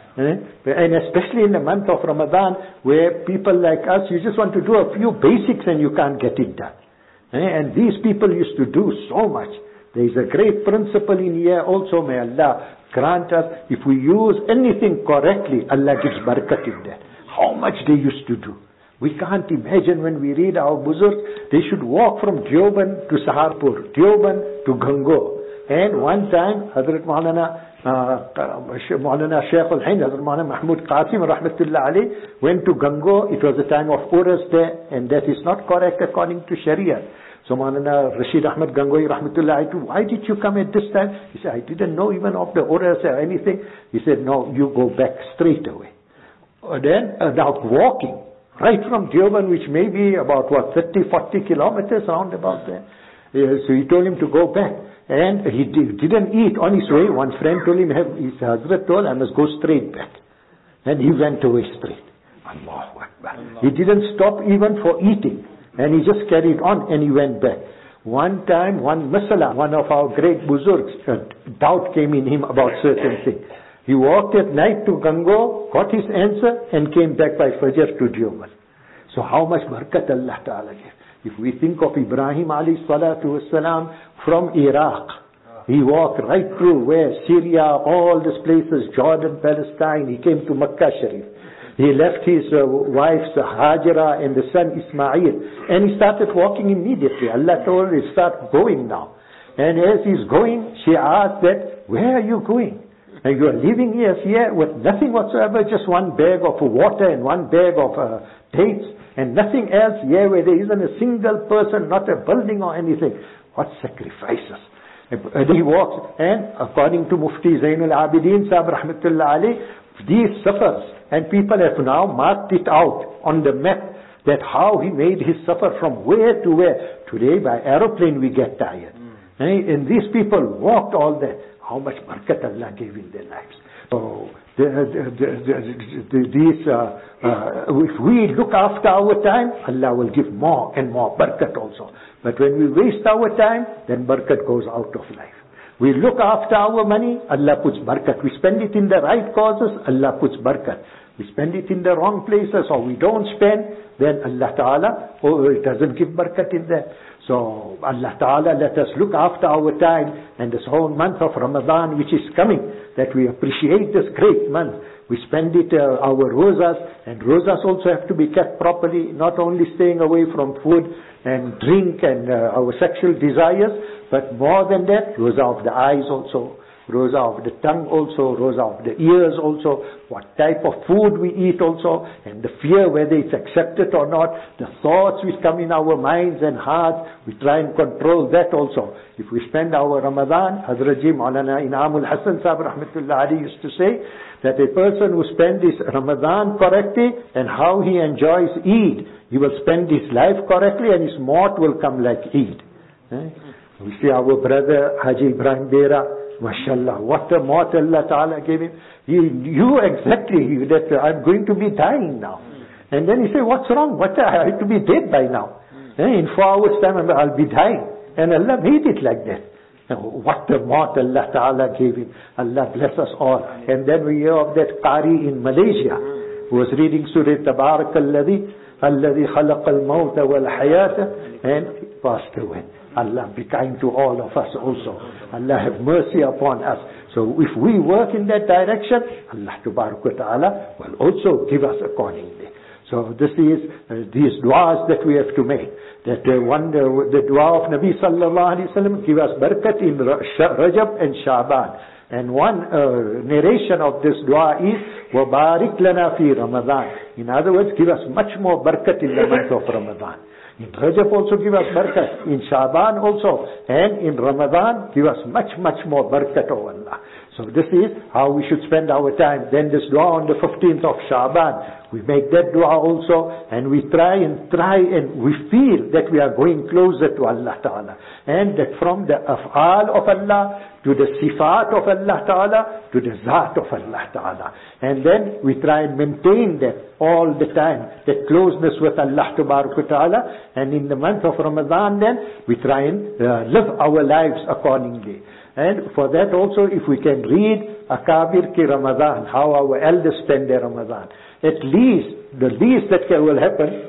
And especially in the month of Ramadan where people like us, you just want to do a few basics and you can't get it done. And these people used to do so much. There is a great principle in here also. May Allah grant us, if we use anything correctly, Allah gives barakat in that. How much they used to do. We can't imagine when we read our Buzurg, they should walk from Deoband to Saharpur, Deoband to Gango. And one time, Hazrat Maulana Shaykh al-Hind, Hazrat Maulana Mahmud Qasim rahmatullah alayh, went to Gango. It was a time of Urus there, and that is not correct according to Sharia. So Maulana Rashid Ahmad Gangohi rahmatullah alayhi, why did you come at this time? He said, I didn't know even of the Urus or anything. He said, no, you go back straight away. Then, now walking, right from Deoband, which may be about 30, 40 kilometers round about there. So he told him to go back. And he didn't eat on his way. One friend told him, his Hazrat told, I must go straight back. And he went away straight. Allahu Akbar. He didn't stop even for eating. And he just carried on and he went back. One time, one masala, one of our great buzurgs, doubt came in him about certain things. He walked at night to Gango, got his answer, and came back by Fajr to Deoband. So how much barakat Allah Ta'ala gave. If we think of Ibrahim alayhi salatu wasalam from Iraq, he walked right through where Syria, all these places, Jordan, Palestine, he came to Makkah Sharif. He left his wife Hajara and the son Ismail, and he started walking immediately. Allah told him, start going now. And as he's going, she asked that, where are you going? And you are leaving here with nothing whatsoever, just one bag of water and one bag of dates and nothing else here where there isn't a single person, not a building or anything. What sacrifices. And he walks, and according to Mufti Zainul Abidin Sahib Rahmatullah Ali, these safars, and people have now marked it out on the map, that how he made his safar from where to where. Today by aeroplane we get tired. And these people walked all that. How much barakat Allah gave in their lives. So, if we look after our time, Allah will give more and more barakat also. But when we waste our time, then barakat goes out of life. We look after our money, Allah puts barakat. We spend it in the right causes, Allah puts barakat. We spend it in the wrong places, or we don't spend, then Allah Ta'ala, it doesn't give barakat in there. So Allah Ta'ala, let us look after our time, and this whole month of Ramadan which is coming, that we appreciate this great month. We spend it, our rozas, and rozas also have to be kept properly, not only staying away from food and drink and our sexual desires, but more than that, roza of the eyes also, roza of the tongue also, roza of the ears also, what type of food we eat also, and the fear whether it's accepted or not, the thoughts which come in our minds and hearts, we try and control that also. If we spend our Ramadan, Hazrat Ji Maulana Inamul Hasan Sahib Rahmatullah Ali used to say, that a person who spends his Ramadan correctly, and how he enjoys Eid, he will spend his life correctly, and his maut will come like Eid. We see our brother Haji Ibrahim Bera, MashaAllah, what a maut Allah Ta'ala gave him. He knew exactly that I'm going to be dying now. And then he said, what's wrong? I have to be dead by now. In 4 hours time I'll be dying. And Allah made it like that. What a maut Allah Ta'ala gave him. Allah bless us all. And then we hear of that Qari in Malaysia, who was reading Surah Tabarak Alladhi khalaqa al-mawta wal-hayata, and he passed away. Allah be kind to all of us also. Allah have mercy upon us. So if we work in that direction, Allah Ta'ala will also give us accordingly. So this is these du'as that we have to make. That the dua of Nabi Sallallahu Alaihi Wasallam give us barakat in Rajab and Sha'ban. And one narration of this dua is وَبَارِكْ لَنَا فِي Ramadan. In other words, give us much more barakat in the month of Ramadan. In Rajab also give us barakat. In Sha'ban also. And in Ramadan give us much, much more barakat, O Allah. So this is how we should spend our time. Then this dua on the 15th of Sha'ban, we make that dua also, and we try and we feel that we are going closer to Allah Ta'ala. And that from the af'al of Allah to the sifat of Allah Ta'ala to the zat of Allah Ta'ala. And then we try and maintain that all the time, that closeness with Allah Ta'ala. And in the month of Ramadan then, we try and live our lives accordingly. And for that also, if we can read Akabir ki Ramadan, how our elders spend their Ramadan. At least, the least that will happen,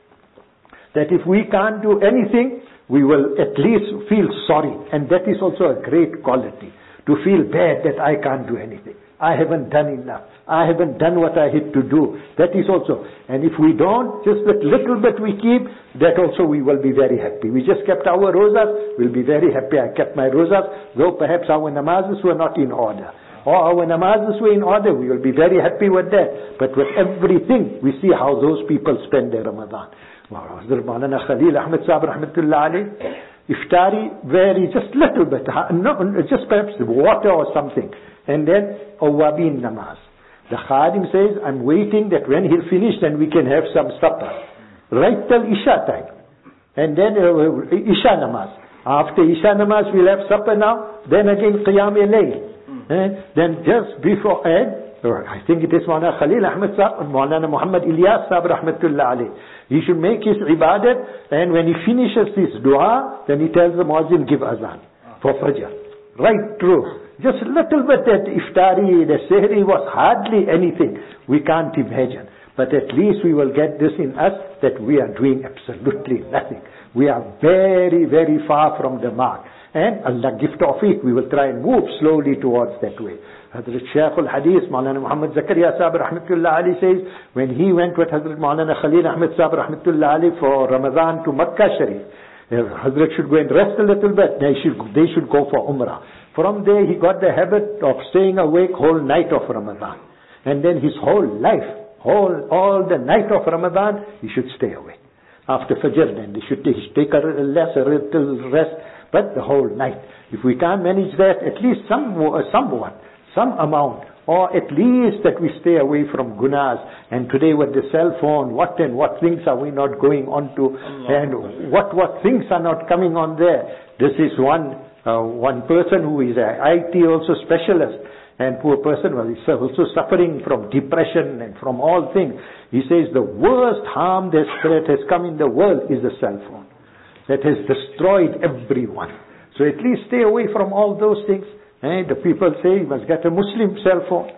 that if we can't do anything, we will at least feel sorry. And that is also a great quality. To feel bad that I can't do anything. I haven't done enough. I haven't done what I had to do. That is also. And if we don't, just that little bit we keep, that also we will be very happy. We just kept our rozas, we'll be very happy. I kept my rozas, though perhaps our namazes were not in order. Or our namazes were in order, we will be very happy with that. But with everything, we see how those people spend their Ramadan. Hazrat Maulana Khalil Ahmed Sahib Rahmatullah Ali, iftari, very just little bit, just perhaps water or something. And then awabin namaz. The Khadim says, I'm waiting that when he'll finish, then we can have some supper. Right till Isha time. And then Isha namaz. After Isha namaz, we'll have supper now. Then again Qiyam al-Layl. Then just before, I think it is Maulana Khalil Ahmed Sahib and Maulana Muhammad Ilyas Sahib Rahmatullah alayh. He should make his ibadat, and when he finishes his dua, then he tells the muazzin, give azan for Fajr. Right through. Just a little bit that iftari, the sehri was hardly anything. We can't imagine. But at least we will get this in us, that we are doing absolutely nothing. We are very, very far from the mark. And Allah give tawfiq, we will try and move slowly towards that way. Hazrat Shaykh al-Hadith, Maulana Muhammad Zakaria Sahib Rahmatullah Ali says, when he went with Hazrat Maulana Khalil Ahmed Sahib Rahmatullah Ali for Ramadan to Makkah Sharif, Hazrat should go and rest a little bit. They should go for Umrah. From there he got the habit of staying awake whole night of Ramadan. And then his whole life, all the night of Ramadan, he should stay awake. After Fajr then, he should take a little rest, but the whole night. If we can't manage that, at least some amount, or at least that we stay away from gunas. And today with the cell phone, what things are we not going on to, and what things are not coming on there. This is one person who is an IT also specialist, and poor person was also suffering from depression and from all things. He says the worst harm that has come in the world is the cell phone. That has destroyed everyone. So at least stay away from all those things. The people say you must get a Muslim cell phone.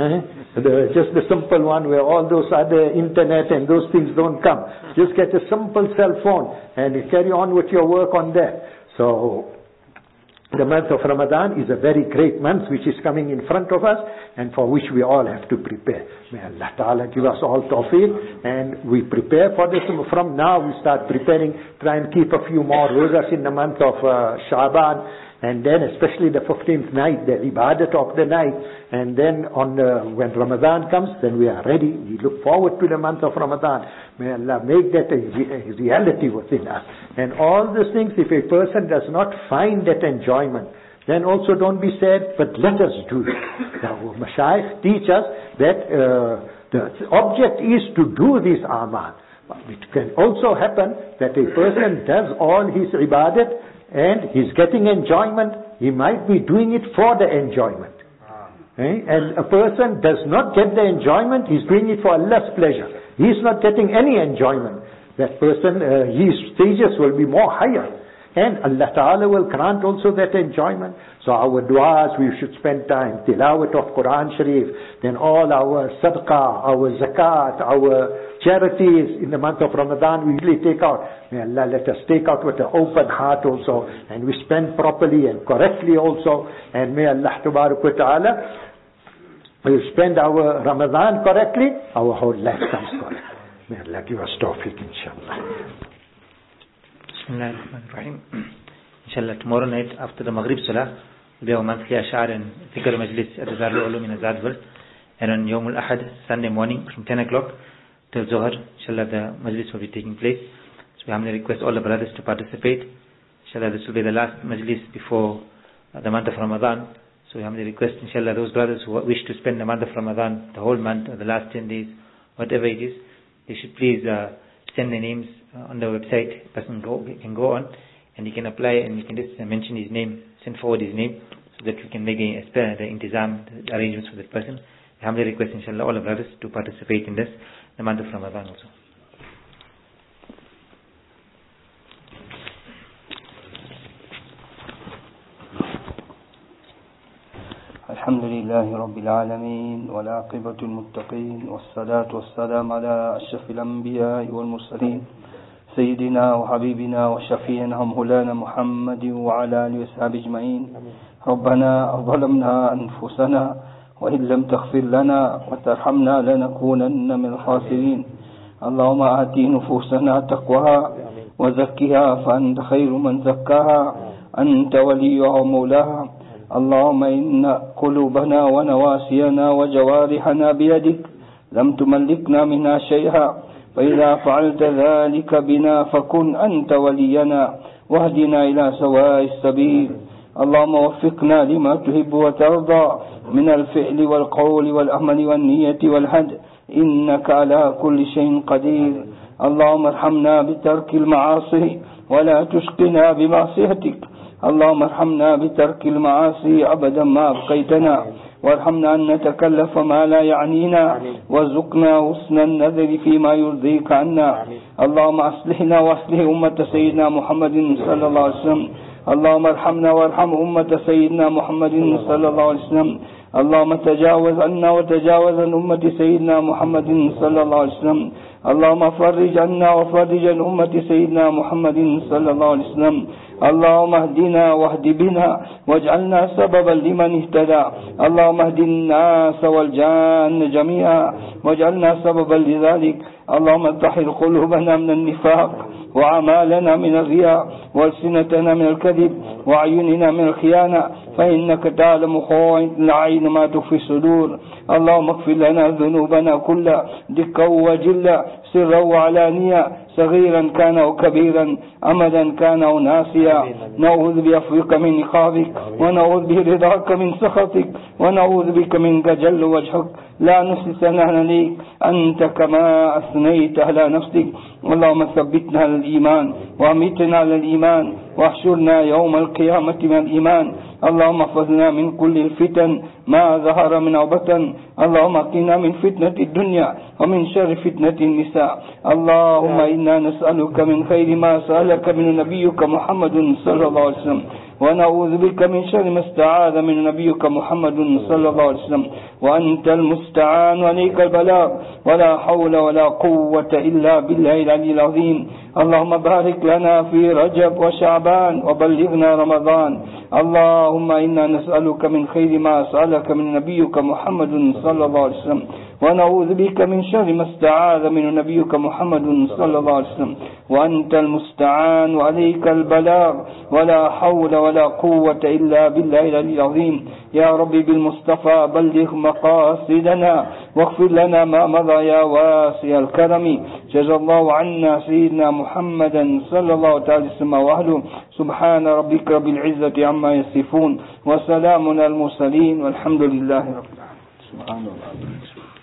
Just the simple one where all those other internet and those things don't come. Just get a simple cell phone and carry on with your work on that. So the month of Ramadan is a very great month which is coming in front of us and for which we all have to prepare. May Allah Ta'ala give us all tawfiq, and we prepare for this. From now we start preparing, try and keep a few more rosas in the month of Sha'ban. And then especially the 15th night, the ibadat of the night. And then when Ramadan comes, then we are ready. We look forward to the month of Ramadan. May Allah make that a reality within us. And all these things, if a person does not find that enjoyment, then also don't be sad, but let us do it. Now, Mashayikh teach us that the object is to do this amal. It can also happen that a person does all his ibadat, and he's getting enjoyment. He might be doing it for the enjoyment. And a person does not get the enjoyment, he's doing it for Allah's pleasure. He's not getting any enjoyment. That person, his stages will be more higher. And Allah Ta'ala will grant also that enjoyment. So our du'as, we should spend time, tilawat of Quran Sharif, then all our sadaqah, our zakat, our charities in the month of Ramadan we usually take out. May Allah let us take out with an open heart also, and we spend properly and correctly also, and may Allah Ta'ala we spend our Ramadan correctly, our whole life comes correct. May Allah give us tawfiq, inshallah. Bismillahirrahmanirrahim. Inshallah, tomorrow night after the Maghrib Salah, we'll have a monthly Ash'ar and Fikr Majlis at the Darul Ulum in Azadville. And on Yawm al-Ahad, Sunday morning from 10 o'clock till Zohar, inshallah, the Majlis will be taking place. So we humbly request all the brothers to participate. Inshallah, this will be the last Majlis before the month of Ramadan. So we humbly request, inshallah, those brothers who wish to spend the month of Ramadan, the whole month or the last 10 days, whatever it is, they should please send their names on the website. Person can go on and he can apply, and you can just mention his name, send forward his name, so that we can make the intizam, the arrangements for that person. I humbly request, inshallah, all the brothers to participate in this, the month of Ramadan also. الحمد لله رب العالمين والعاقبة المتقين والصلاة والسلام على أشرف الأنبياء والمرسلين سيدنا وحبيبنا وشفيعنا ومولانا محمد وعلى آله وصحبه أجمعين. ربنا ظلمنا أنفسنا وإن لم تغفر لنا وترحمنا لنكونن من الخاسرين. اللهم آت نفوسنا تقواها وزكها فأنت خير من زكاها أنت وليها ومولاها. اللهم إن قلوبنا ونواسينا وجوارحنا بيدك لم تملكنا منها شيئا، فإذا فعلت ذلك بنا فكن أنت ولينا واهدنا إلى سواء السبيل. اللهم وفقنا لما تحب وترضى من الفعل والقول والعمل والنية والهدي، إنك على كل شيء قدير. اللهم ارحمنا بترك المعاصي ولا تشقنا بمعصيتك. اللهم ارحمنا بترك المعاصي أبدا ما أبقيتنا، وارحمنا أن نتكلف ما لا يعنينا، وارزقنا حسن النذر فيما يرضيك عنا. اللهم أصلحنا وأصلح أمة سيدنا محمد صلى الله عليه وسلم. اللهم ارحمنا وارحم أمة سيدنا محمد صلى الله عليه وسلم. اللهم تجاوز عنا وتجاوز عن أمة سيدنا محمد صلى الله عليه وسلم. اللهم فرج عنا وفرج عن أمة سيدنا محمد صلى الله عليه وسلم. اللهم اهدنا واهد بنا واجعلنا سببا لمن اهتدى. اللهم اهد الناس والجان جميعا واجعلنا سببا لذلك. اللهم طهر قلوبنا من النفاق وأعمالنا من الرياء وألسنتنا من الكذب وأعيننا من الخيانة، فإنك تعلم خائنة الأعين ما تخفي الصدور. اللهم اغفر لنا ذنوبنا كلها دقا وجلا، سرا وعلانيا، صغيرا كان أو كبيرا، أمدا كان أو ناسيا. نعوذ بعفوك من عقابك، ونعوذ برضاك من سخطك، ونعوذ بك منك جل وجهك، لا نحصي ثناء عليك أنت كما أثنيت على نفسك. اللهم ثبتنا على الإيمان وأمتنا على الإيمان واحشرنا يوم القيامة من الإيمان. اللهم احفظنا من كل الفتن ما ظهر من وبطن. اللهم قنا من فتنة الدنيا ومن شر فتنة النساء. اللهم إنا نسألك من خير ما سألك من نبيك محمد صلى الله عليه وسلم، ونعوذ بك من شر ما استعاذ من نبيك محمد صلى الله عليه وسلم، وأنت المستعان وعليك البلاغ، ولا حول ولا قوة إلا بالله العلي العظيم. اللهم بارك لنا في رجب وشعبان وبلغنا رمضان. اللهم إنا نسألك من خير ما سألك من نبيك محمد صلى الله عليه وسلم، ونعوذ بك من شر ما استعاذ من نبيك محمد صلى الله عليه وسلم، وأنت المستعان وعليك البلاغ، ولا حول ولا قوة إلا بالله العلي العظيم. يا ربي بالمصطفى بلغ مقاصدنا واغفر لنا ما مضى يا واسع الكرم. جزا الله عنا سيدنا محمدا صلى الله عليه وسلم وأهله. سبحان ربك رب العزة عما يصفون، وسلام على المرسلين، والحمد لله رب العالمين. سبحان الله.